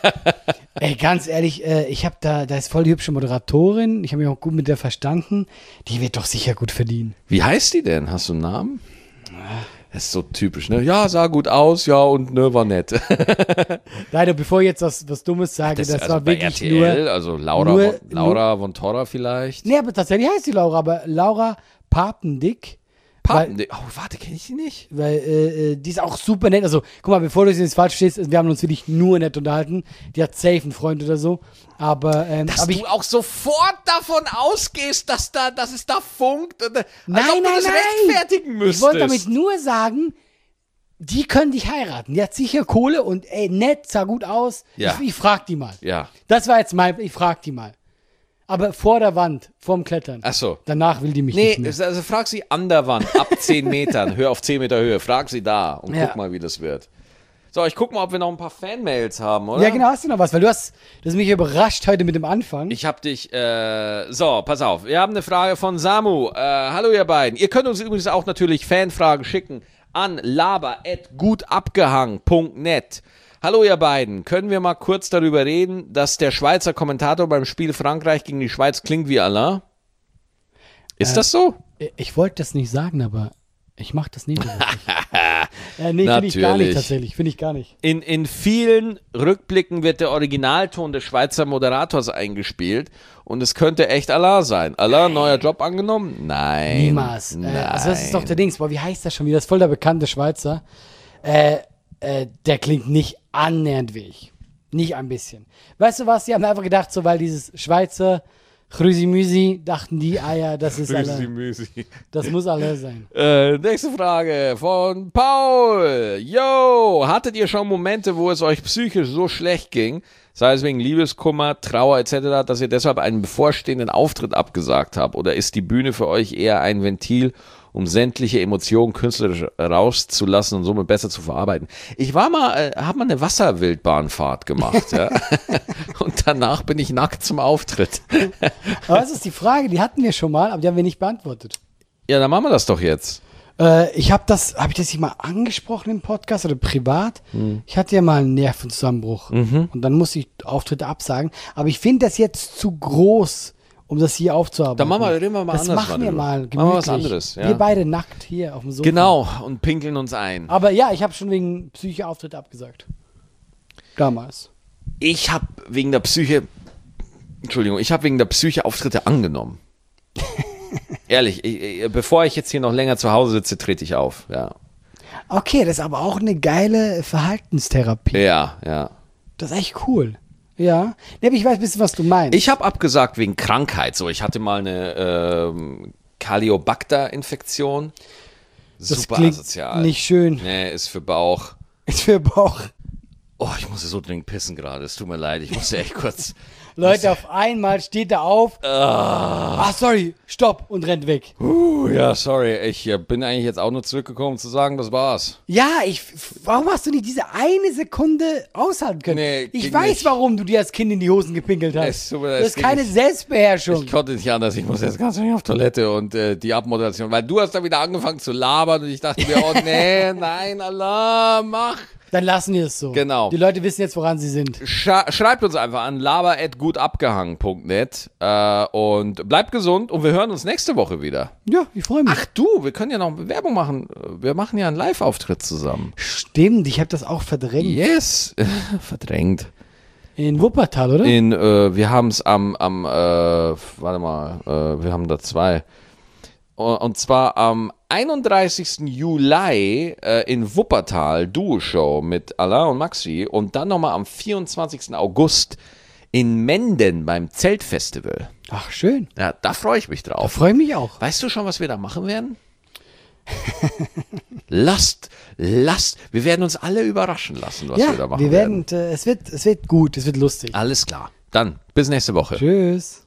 Speaker 2: Ey, ganz ehrlich, äh, ich habe da, da ist voll die hübsche Moderatorin. Ich habe mich auch gut mit der verstanden. Die wird doch sicher gut verdienen.
Speaker 1: Wie heißt die denn? Hast du einen Namen? Das ist so typisch, ne? Ja, sah gut aus, ja, und ne, war nett.
Speaker 2: Leider, bevor ich jetzt was, was Dummes sage, das,
Speaker 1: also
Speaker 2: war
Speaker 1: bei
Speaker 2: wirklich
Speaker 1: R T L,
Speaker 2: nur.
Speaker 1: also Laura,
Speaker 2: nur-
Speaker 1: von, Laura von Torra vielleicht.
Speaker 2: Nee, aber tatsächlich heißt die Laura, aber Laura Papendick.
Speaker 1: Papen, oh, warte, kenne ich die nicht?
Speaker 2: Weil äh, äh, die ist auch super nett. Also, guck mal, bevor du es jetzt falsch stehst, wir haben uns wirklich nur nett unterhalten. Die hat safe einen Freund oder so. Aber, ähm,
Speaker 1: Dass
Speaker 2: aber
Speaker 1: du
Speaker 2: ich,
Speaker 1: auch sofort davon ausgehst, dass, da, dass es da funkt. Und, äh,
Speaker 2: Nein,
Speaker 1: als ob du
Speaker 2: nein,
Speaker 1: das
Speaker 2: nein.
Speaker 1: rechtfertigen müsstest.
Speaker 2: ich wollte damit nur sagen, die können dich heiraten. Die hat sicher Kohle und ey, nett, sah gut aus.
Speaker 1: Ja.
Speaker 2: Ich, ich frag die mal.
Speaker 1: Ja,
Speaker 2: Das war jetzt mein, ich frag die mal. Aber vor der Wand, vorm Klettern.
Speaker 1: ach so.
Speaker 2: Danach will die mich
Speaker 1: Nee,
Speaker 2: nicht mehr.
Speaker 1: also frag sie an der Wand, ab zehn Metern, hör auf zehn Meter Höhe, frag sie da und
Speaker 2: Ja.
Speaker 1: guck mal, wie das wird. So, ich guck mal, ob wir noch ein paar Fanmails haben, oder?
Speaker 2: Ja, genau, hast du noch was? Weil du hast, das hat mich überrascht heute mit dem Anfang.
Speaker 1: Ich hab dich, äh, so, pass auf, wir haben eine Frage von Samu. Äh, hallo ihr beiden. Ihr könnt uns übrigens auch natürlich Fanfragen schicken an laber at gutabgehangen punkt net. Hallo ihr beiden, können wir mal kurz darüber reden, dass der Schweizer Kommentator beim Spiel Frankreich gegen die Schweiz klingt wie Alain? Ist
Speaker 2: Äh,
Speaker 1: das so?
Speaker 2: Ich wollte das nicht sagen, aber ich mache das nicht. so wirklich. äh, nee, finde ich gar nicht
Speaker 1: Natürlich.
Speaker 2: tatsächlich. Finde ich gar nicht.
Speaker 1: In, in vielen Rückblicken wird der Originalton des Schweizer Moderators eingespielt und es könnte echt Alain sein. Alain, neuer Job angenommen? Nein.
Speaker 2: Niemals. Äh,
Speaker 1: Nein.
Speaker 2: also das ist doch der Dings. Boah, wie heißt der schon wieder? Das ist voll der bekannte Schweizer. Äh, äh, der klingt nicht annähernd wie ich. Nicht ein bisschen. Weißt du was? Die haben einfach gedacht, so weil dieses Schweizer Chrüsi-Müsi, dachten die, ah ja, das ist alle.
Speaker 1: Müsi.
Speaker 2: Das muss alle sein.
Speaker 1: Äh, nächste Frage von Paul. Yo, hattet ihr schon Momente, wo es euch psychisch so schlecht ging, sei es wegen Liebeskummer, Trauer et cetera, dass ihr deshalb einen bevorstehenden Auftritt abgesagt habt? Oder ist die Bühne für euch eher ein Ventil, um sämtliche Emotionen künstlerisch rauszulassen und somit besser zu verarbeiten? Ich war mal, äh, hab mal eine Wasserwildbahnfahrt gemacht, ja. Und danach bin ich nackt zum Auftritt.
Speaker 2: Aber das ist die Frage, die hatten wir schon mal, aber die haben wir nicht beantwortet.
Speaker 1: Ja, dann machen wir das doch jetzt.
Speaker 2: Äh, ich habe das, habe ich das hier mal angesprochen im Podcast oder privat? Ich hatte ja mal einen Nervenzusammenbruch und dann musste ich Auftritte absagen. Aber ich finde das jetzt zu groß, um das hier aufzuarbeiten.
Speaker 1: Dann machen wir- reden wir mal
Speaker 2: das
Speaker 1: anders
Speaker 2: machen
Speaker 1: mal
Speaker 2: wir
Speaker 1: drüber.
Speaker 2: mal
Speaker 1: Machen wir was
Speaker 2: gemütlich.
Speaker 1: anderes, ja.
Speaker 2: Wir beide nackt hier auf dem Sofa.
Speaker 1: Genau, und pinkeln uns ein.
Speaker 2: Aber ja, ich habe schon wegen Psyche-Auftritte abgesagt. Damals.
Speaker 1: Ich habe wegen der Psyche, Entschuldigung, ich habe wegen der Psyche Auftritte angenommen. Ehrlich, ich, ich, bevor ich jetzt hier noch länger zu Hause sitze, trete ich auf. Ja,
Speaker 2: Okay, das ist aber auch eine geile Verhaltenstherapie.
Speaker 1: ja. ja.
Speaker 2: Das ist echt cool. Ja. Nee, aber ich weiß ein bisschen, was du meinst.
Speaker 1: Ich habe abgesagt wegen Krankheit. So, ich hatte mal eine ähm, Calyobacter-Infektion.
Speaker 2: das
Speaker 1: Super
Speaker 2: klingt
Speaker 1: asozial.
Speaker 2: nicht schön.
Speaker 1: Nee, ist für Bauch.
Speaker 2: Ist für Bauch.
Speaker 1: Oh, ich muss so dringend pissen gerade. Es tut mir leid. Ich muss ja echt kurz.
Speaker 2: Leute, auf einmal steht er auf. Ah, sorry, stopp und rennt weg.
Speaker 1: Uh, ja, sorry. Ich äh, bin eigentlich jetzt auch nur zurückgekommen, um zu sagen, das war's.
Speaker 2: Ja, ich. Warum hast du nicht diese eine Sekunde aushalten können?
Speaker 1: Nee,
Speaker 2: ich
Speaker 1: ging
Speaker 2: weiß,
Speaker 1: nicht.
Speaker 2: warum du dir als Kind in die Hosen gepinkelt hast.
Speaker 1: Es tut mir-
Speaker 2: du
Speaker 1: es
Speaker 2: hast
Speaker 1: ging
Speaker 2: keine
Speaker 1: nicht.
Speaker 2: Selbstbeherrschung.
Speaker 1: Ich konnte nicht anders. Ich muss jetzt ganz schnell auf Toilette und äh, die Abmoderation. Weil du hast da wieder angefangen zu labern und ich dachte mir, oh nee, nein, Allah, mach.
Speaker 2: Dann lassen wir es so.
Speaker 1: Genau.
Speaker 2: Die Leute wissen jetzt, woran sie sind.
Speaker 1: Scha- schreibt uns einfach an laber at gutabgehangen punkt net äh, und bleibt gesund und wir hören uns nächste Woche wieder.
Speaker 2: Ja, ich freue mich.
Speaker 1: Ach du, wir können ja noch Werbung machen. Wir machen ja einen Live-Auftritt zusammen.
Speaker 2: Stimmt, ich habe das auch verdrängt.
Speaker 1: Yes. Verdrängt.
Speaker 2: In Wuppertal, oder?
Speaker 1: In, äh, wir haben es am, am äh, warte mal, äh, wir haben da zwei. Und zwar am einunddreißigsten Juli äh, in Wuppertal, Duo-Show mit Alain und Maxi. Und dann nochmal am vierundzwanzigsten August in Menden beim Zeltfestival.
Speaker 2: Ach, schön.
Speaker 1: Ja, da freue ich mich
Speaker 2: Da
Speaker 1: drauf.
Speaker 2: freue ich mich auch.
Speaker 1: Weißt du schon, was wir da machen werden? lasst, lasst, wir werden uns alle überraschen lassen, was
Speaker 2: ja,
Speaker 1: wir da machen
Speaker 2: wir werden, äh, es wird, es wird gut, es wird lustig.
Speaker 1: Alles klar. Dann, bis nächste Woche.
Speaker 2: Tschüss.